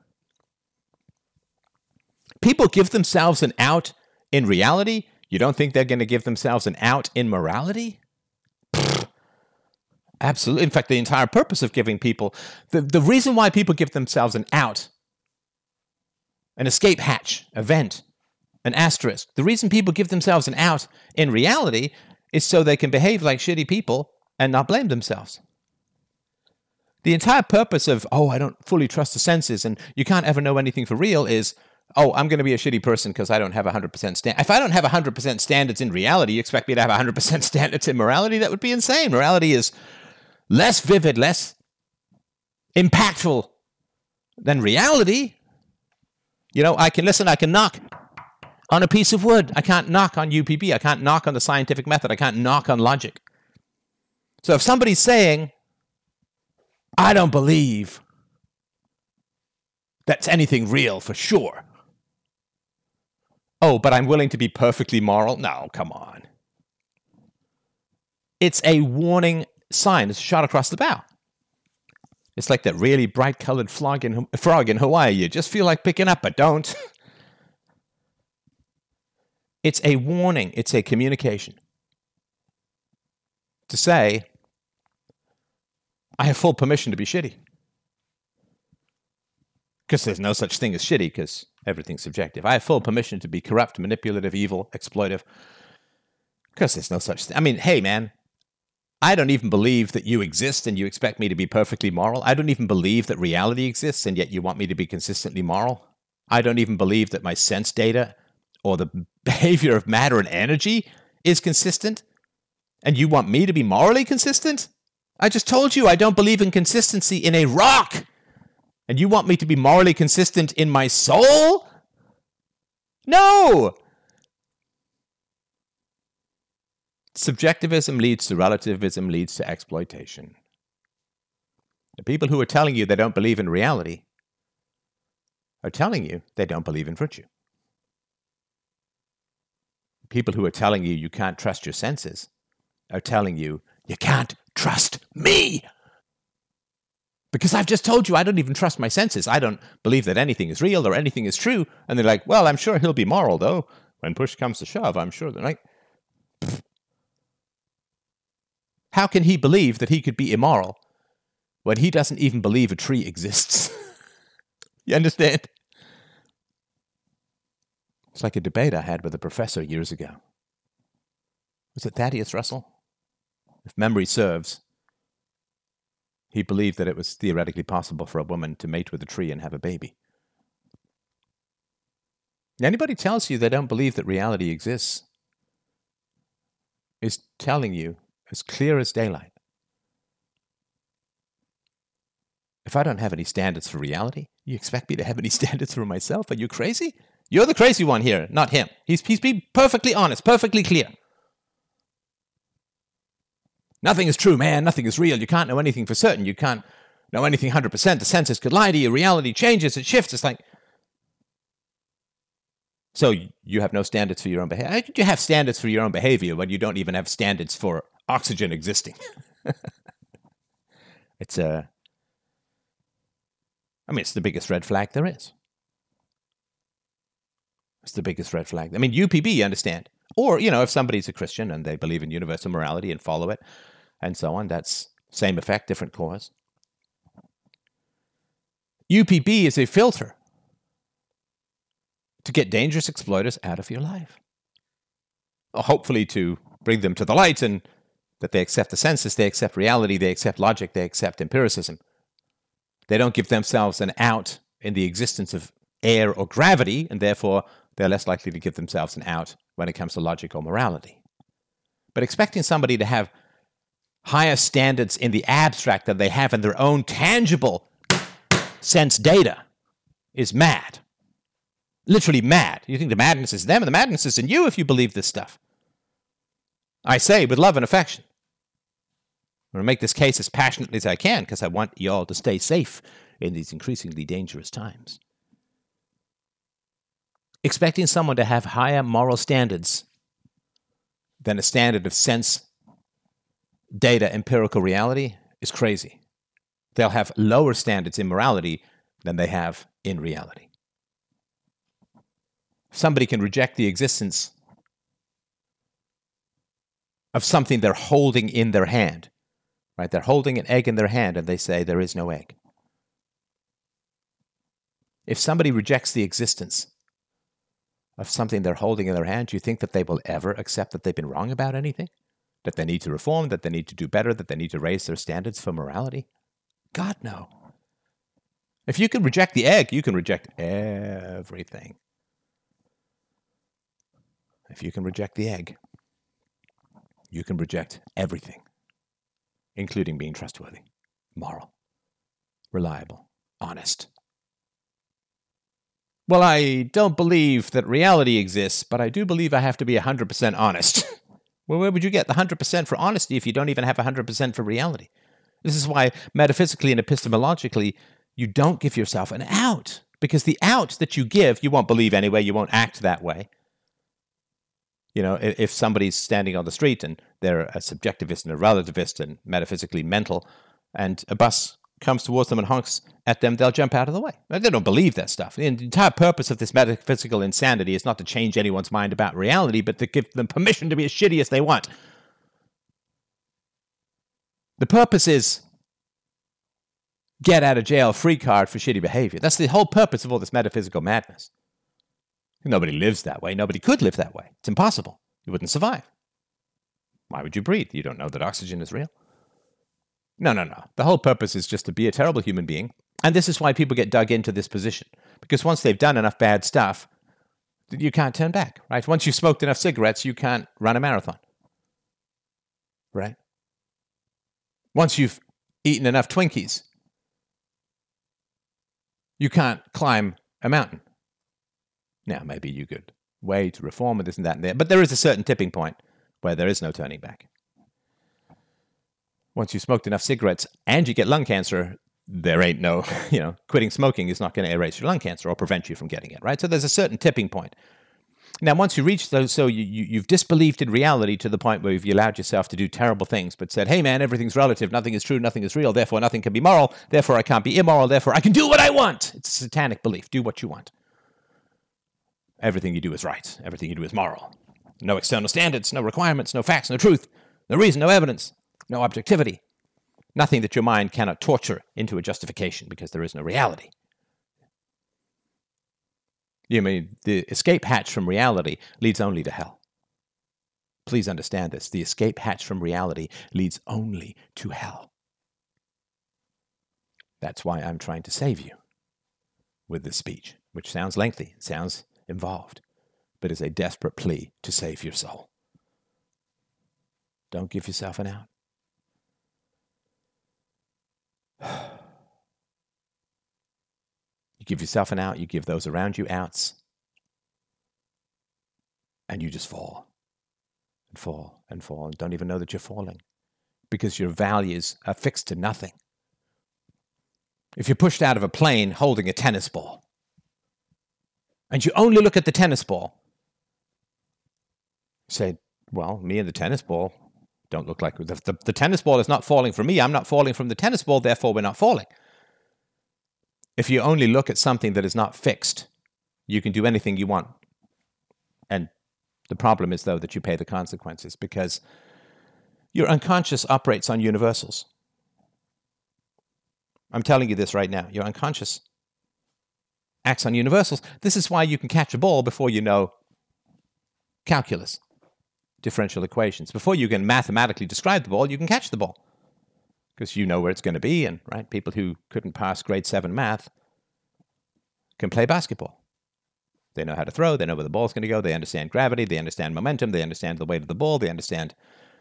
People give themselves an out in reality. You don't think they're going to give themselves an out in morality? Absolutely. In fact, the entire purpose of giving people, the reason why people give themselves an out, an escape hatch, a vent, an asterisk, the reason people give themselves an out in reality is so they can behave like shitty people and not blame themselves. The entire purpose of, I don't fully trust the senses and you can't ever know anything for real is, oh, I'm going to be a shitty person because I don't have 100% If I don't have 100% standards in reality, you expect me to have 100% standards in morality? That would be insane. Morality is less vivid, less impactful than reality. You know, I can knock on a piece of wood. I can't knock on UPB. I can't knock on the scientific method. I can't knock on logic. So if somebody's saying, I don't believe that's anything real for sure. Oh, but I'm willing to be perfectly moral? No, come on. It's a warning sign. It's a shot across the bow. It's like that really bright-colored frog in Hawaii. You just feel like picking up, but don't. It's a warning. It's a communication. To say, I have full permission to be shitty. Because there's no such thing as shitty, because everything's subjective. I have full permission to be corrupt, manipulative, evil, exploitive. Because there's no such thing. I mean, hey, man, I don't even believe that you exist and you expect me to be perfectly moral. I don't even believe that reality exists and yet you want me to be consistently moral. I don't even believe that my sense data or the behavior of matter and energy is consistent and you want me to be morally consistent? I just told you I don't believe in consistency in a rock. And you want me to be morally consistent in my soul? No! Subjectivism leads to relativism, leads to exploitation. The people who are telling you they don't believe in reality are telling you they don't believe in virtue. People who are telling you you can't trust your senses are telling you you can't trust me. Because I've just told you I don't even trust my senses. I don't believe that anything is real or anything is true. And they're like, well, I'm sure he'll be moral, though. When push comes to shove, I'm sure they're like, pfft. How can he believe that he could be immoral when he doesn't even believe a tree exists? You understand? It's like a debate I had with a professor years ago. Was it Thaddeus Russell? If memory serves, he believed that it was theoretically possible for a woman to mate with a tree and have a baby. Anybody tells you they don't believe that reality exists is telling you as clear as daylight. If I don't have any standards for reality, you expect me to have any standards for myself? Are you crazy? You're the crazy one here, not him. He's being perfectly honest, perfectly clear. Nothing is true, man. Nothing is real. You can't know anything for certain. You can't know anything 100%. The senses could lie to you. Reality changes. It shifts. It's like... So you have no standards for your own behavior. How could you have standards for your own behavior when you don't even have standards for oxygen existing? It's the biggest red flag there is. It's the biggest red flag. I mean, UPB, you understand. Or, if somebody's a Christian and they believe in universal morality and follow it and so on, that's same effect, different cause. UPB is a filter to get dangerous exploiters out of your life. Hopefully to bring them to the light and that they accept the senses, they accept reality, they accept logic, they accept empiricism. They don't give themselves an out in the existence of air or gravity, and therefore they're less likely to give themselves an out when it comes to logic or morality. But expecting somebody to have higher standards in the abstract than they have in their own tangible sense data is mad. Literally mad. You think the madness is them, and the madness is in you if you believe this stuff. I say with love and affection. I'm going to make this case as passionately as I can because I want you all to stay safe in these increasingly dangerous times. Expecting someone to have higher moral standards than a standard of sense, data, empirical reality is crazy. They'll have lower standards in morality than they have in reality. Somebody can reject the existence of something they're holding in their hand. Right? They're holding an egg in their hand and they say there is no egg. If somebody rejects the existence of something they're holding in their hand, do you think that they will ever accept that they've been wrong about anything? That they need to reform, that they need to do better, that they need to raise their standards for morality? God, no. If you can reject the egg, you can reject everything. If you can reject the egg, you can reject everything, including being trustworthy, moral, reliable, honest. Well, I don't believe that reality exists, but I do believe I have to be 100% honest. Well, where would you get the 100% for honesty if you don't even have 100% for reality? This is why metaphysically and epistemologically, you don't give yourself an out, because the out that you give, you won't believe anyway, you won't act that way. You know, if somebody's standing on the street and they're a subjectivist and a relativist and metaphysically mental, and a bus comes towards them and honks at them, they'll jump out of the way. They don't believe that stuff. The entire purpose of this metaphysical insanity is not to change anyone's mind about reality, but to give them permission to be as shitty as they want. The purpose is get out of jail free card for shitty behavior. That's the whole purpose of all this metaphysical madness. Nobody lives that way. Nobody could live that way. It's impossible. You wouldn't survive. Why would you breathe? You don't know that oxygen is real? No. The whole purpose is just to be a terrible human being. And this is why people get dug into this position. Because once they've done enough bad stuff, you can't turn back, right? Once you've smoked enough cigarettes, you can't run a marathon, right? Once you've eaten enough Twinkies, you can't climb a mountain. Now, maybe you could way to reform and this and that and there, but there is a certain tipping point where there is no turning back. Once you've smoked enough cigarettes and you get lung cancer, there ain't no, quitting smoking is not going to erase your lung cancer or prevent you from getting it, right? So there's a certain tipping point. Now, once you reach those, so you've disbelieved in reality to the point where you've allowed yourself to do terrible things, but said, hey man, everything's relative, nothing is true, nothing is real, therefore nothing can be moral, therefore I can't be immoral, therefore I can do what I want. It's a satanic belief. Do what you want. Everything you do is right. Everything you do is moral. No external standards, no requirements, no facts, no truth, no reason, no evidence, no objectivity. Nothing that your mind cannot torture into a justification because there is no reality. You mean the escape hatch from reality leads only to hell. Please understand this. The escape hatch from reality leads only to hell. That's why I'm trying to save you with this speech, which sounds lengthy, sounds involved, but is a desperate plea to save your soul. Don't give yourself an out. You give yourself an out, you give those around you outs, and you just fall and fall and fall and don't even know that you're falling because your values are fixed to nothing. If you're pushed out of a plane holding a tennis ball and you only look at the tennis ball, say, well, me and the tennis ball don't look like the tennis ball is not falling from me. I'm not falling from the tennis ball, therefore we're not falling. If you only look at something that is not fixed, you can do anything you want. And the problem is, though, that you pay the consequences because your unconscious operates on universals. I'm telling you this right now. Your unconscious acts on universals. This is why you can catch a ball before you know calculus, differential equations. Before you can mathematically describe the ball, you can catch the ball. Because you know where it's going to be, and right, people who couldn't pass grade 7 math can play basketball. They know how to throw, they know where the ball's going to go, they understand gravity, they understand momentum, they understand the weight of the ball, they understand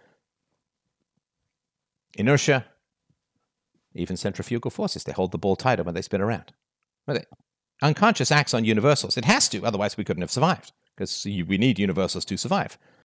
inertia, even centrifugal forces. They hold the ball tighter when they spin around. Unconscious acts on universals. It has to, otherwise we couldn't have survived, because we need universals to survive.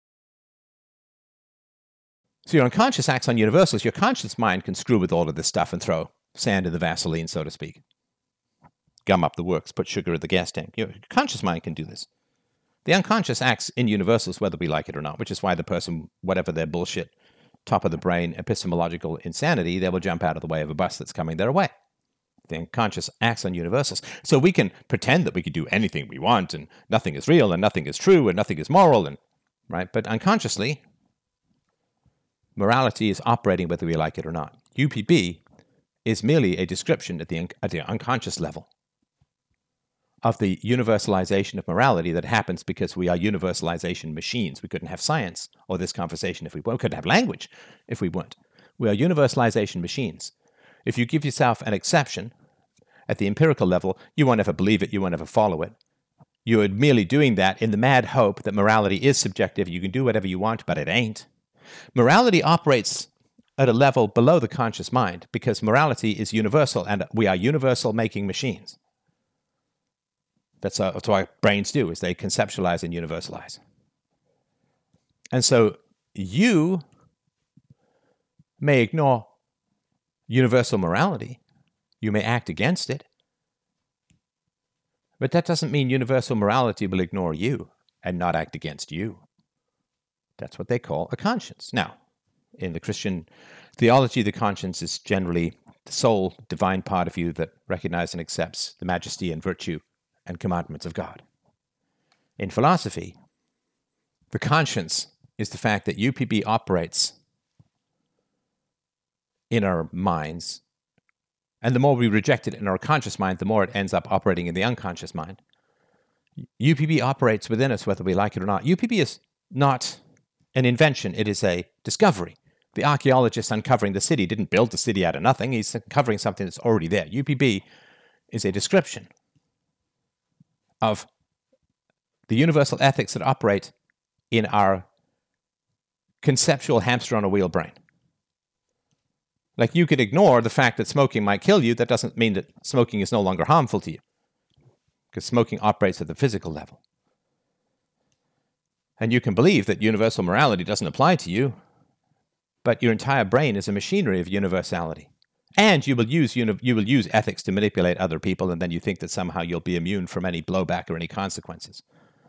So your unconscious acts on universals. Your conscious mind can screw with all of this stuff and throw sand in the Vaseline, so to speak. Gum up the works, put sugar in the gas tank. Your conscious mind can do this. The unconscious acts in universals whether we like it or not, which is why the person, whatever their bullshit, top of the brain, epistemological insanity, they will jump out of the way of a bus that's coming their way. The unconscious acts on universals. So we can pretend that we can do anything we want and nothing is real and nothing is true and nothing is moral, and right? But unconsciously, morality is operating whether we like it or not. UPB is merely a description at the unconscious level of the universalization of morality that happens because we are universalization machines. We couldn't have science or this conversation if we weren't. We couldn't have language if we weren't. We are universalization machines. If you give yourself an exception at the empirical level, you won't ever believe it, you won't ever follow it. You're merely doing that in the mad hope that morality is subjective. You can do whatever you want, but it ain't. Morality operates at a level below the conscious mind because morality is universal, and we are universal-making machines. That's what brains do, is they conceptualize and universalize. And so you may ignore universal morality. You may act against it. But that doesn't mean universal morality will ignore you and not act against you. That's what they call a conscience. Now, in the Christian theology, the conscience is generally the sole divine part of you that recognizes and accepts the majesty and virtue and commandments of God. In philosophy, the conscience is the fact that UPB operates in our minds, and the more we reject it in our conscious mind, the more it ends up operating in the unconscious mind. UPB operates within us whether we like it or not. UPB is not an invention, it is a discovery. The archaeologist uncovering the city didn't build the city out of nothing, he's uncovering something that's already there. UPB is a description of the universal ethics that operate in our conceptual hamster on a wheel brain. Like, you could ignore the fact that smoking might kill you. That doesn't mean that smoking is no longer harmful to you, because smoking operates at the physical level. And you can believe that universal morality doesn't apply to you, but your entire brain is a machinery of universality. And you will use ethics to manipulate other people, and then you think that somehow you'll be immune from any blowback or any consequences.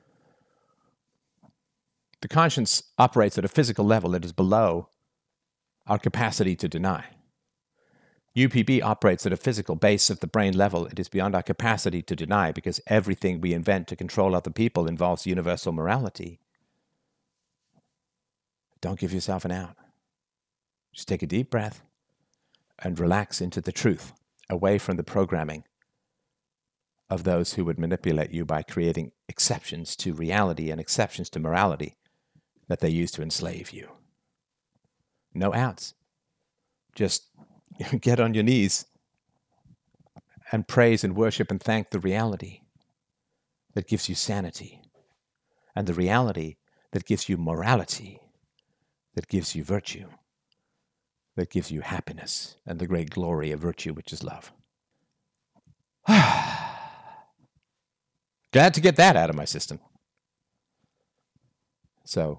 The conscience operates at a physical level that is below our capacity to deny. UPB operates at a physical base of the brain level. It is beyond our capacity to deny, because everything we invent to control other people involves universal morality. Don't give yourself an out. Just take a deep breath and relax into the truth, away from the programming of those who would manipulate you by creating exceptions to reality and exceptions to morality that they use to enslave you. No outs. Just get on your knees and praise and worship and thank the reality that gives you sanity, and the reality that gives you morality, that gives you virtue, that gives you happiness and the great glory of virtue, which is love. Glad to get that out of my system. So,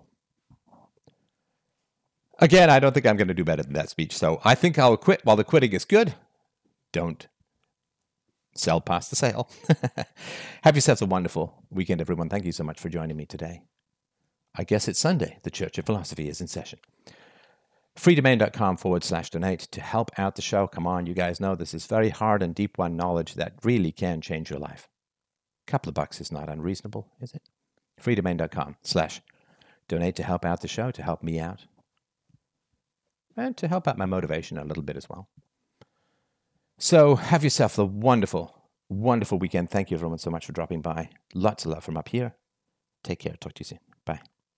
again, I don't think I'm going to do better than that speech, so I think I'll quit while the quitting is good. Don't sell past the sale. Have yourselves a wonderful weekend, everyone. Thank you so much for joining me today. I guess it's Sunday. The Church of Philosophy is in session. freedomain.com/donate to help out the show. Come on, you guys know this is very hard and deep one knowledge that really can change your life. A couple of bucks is not unreasonable, is it? freedomain.com/donate to help out the show, to help me out, and to help out my motivation a little bit as well. So have yourself a wonderful, wonderful weekend. Thank you everyone so much for dropping by. Lots of love from up here. Take care. Talk to you soon. Bye.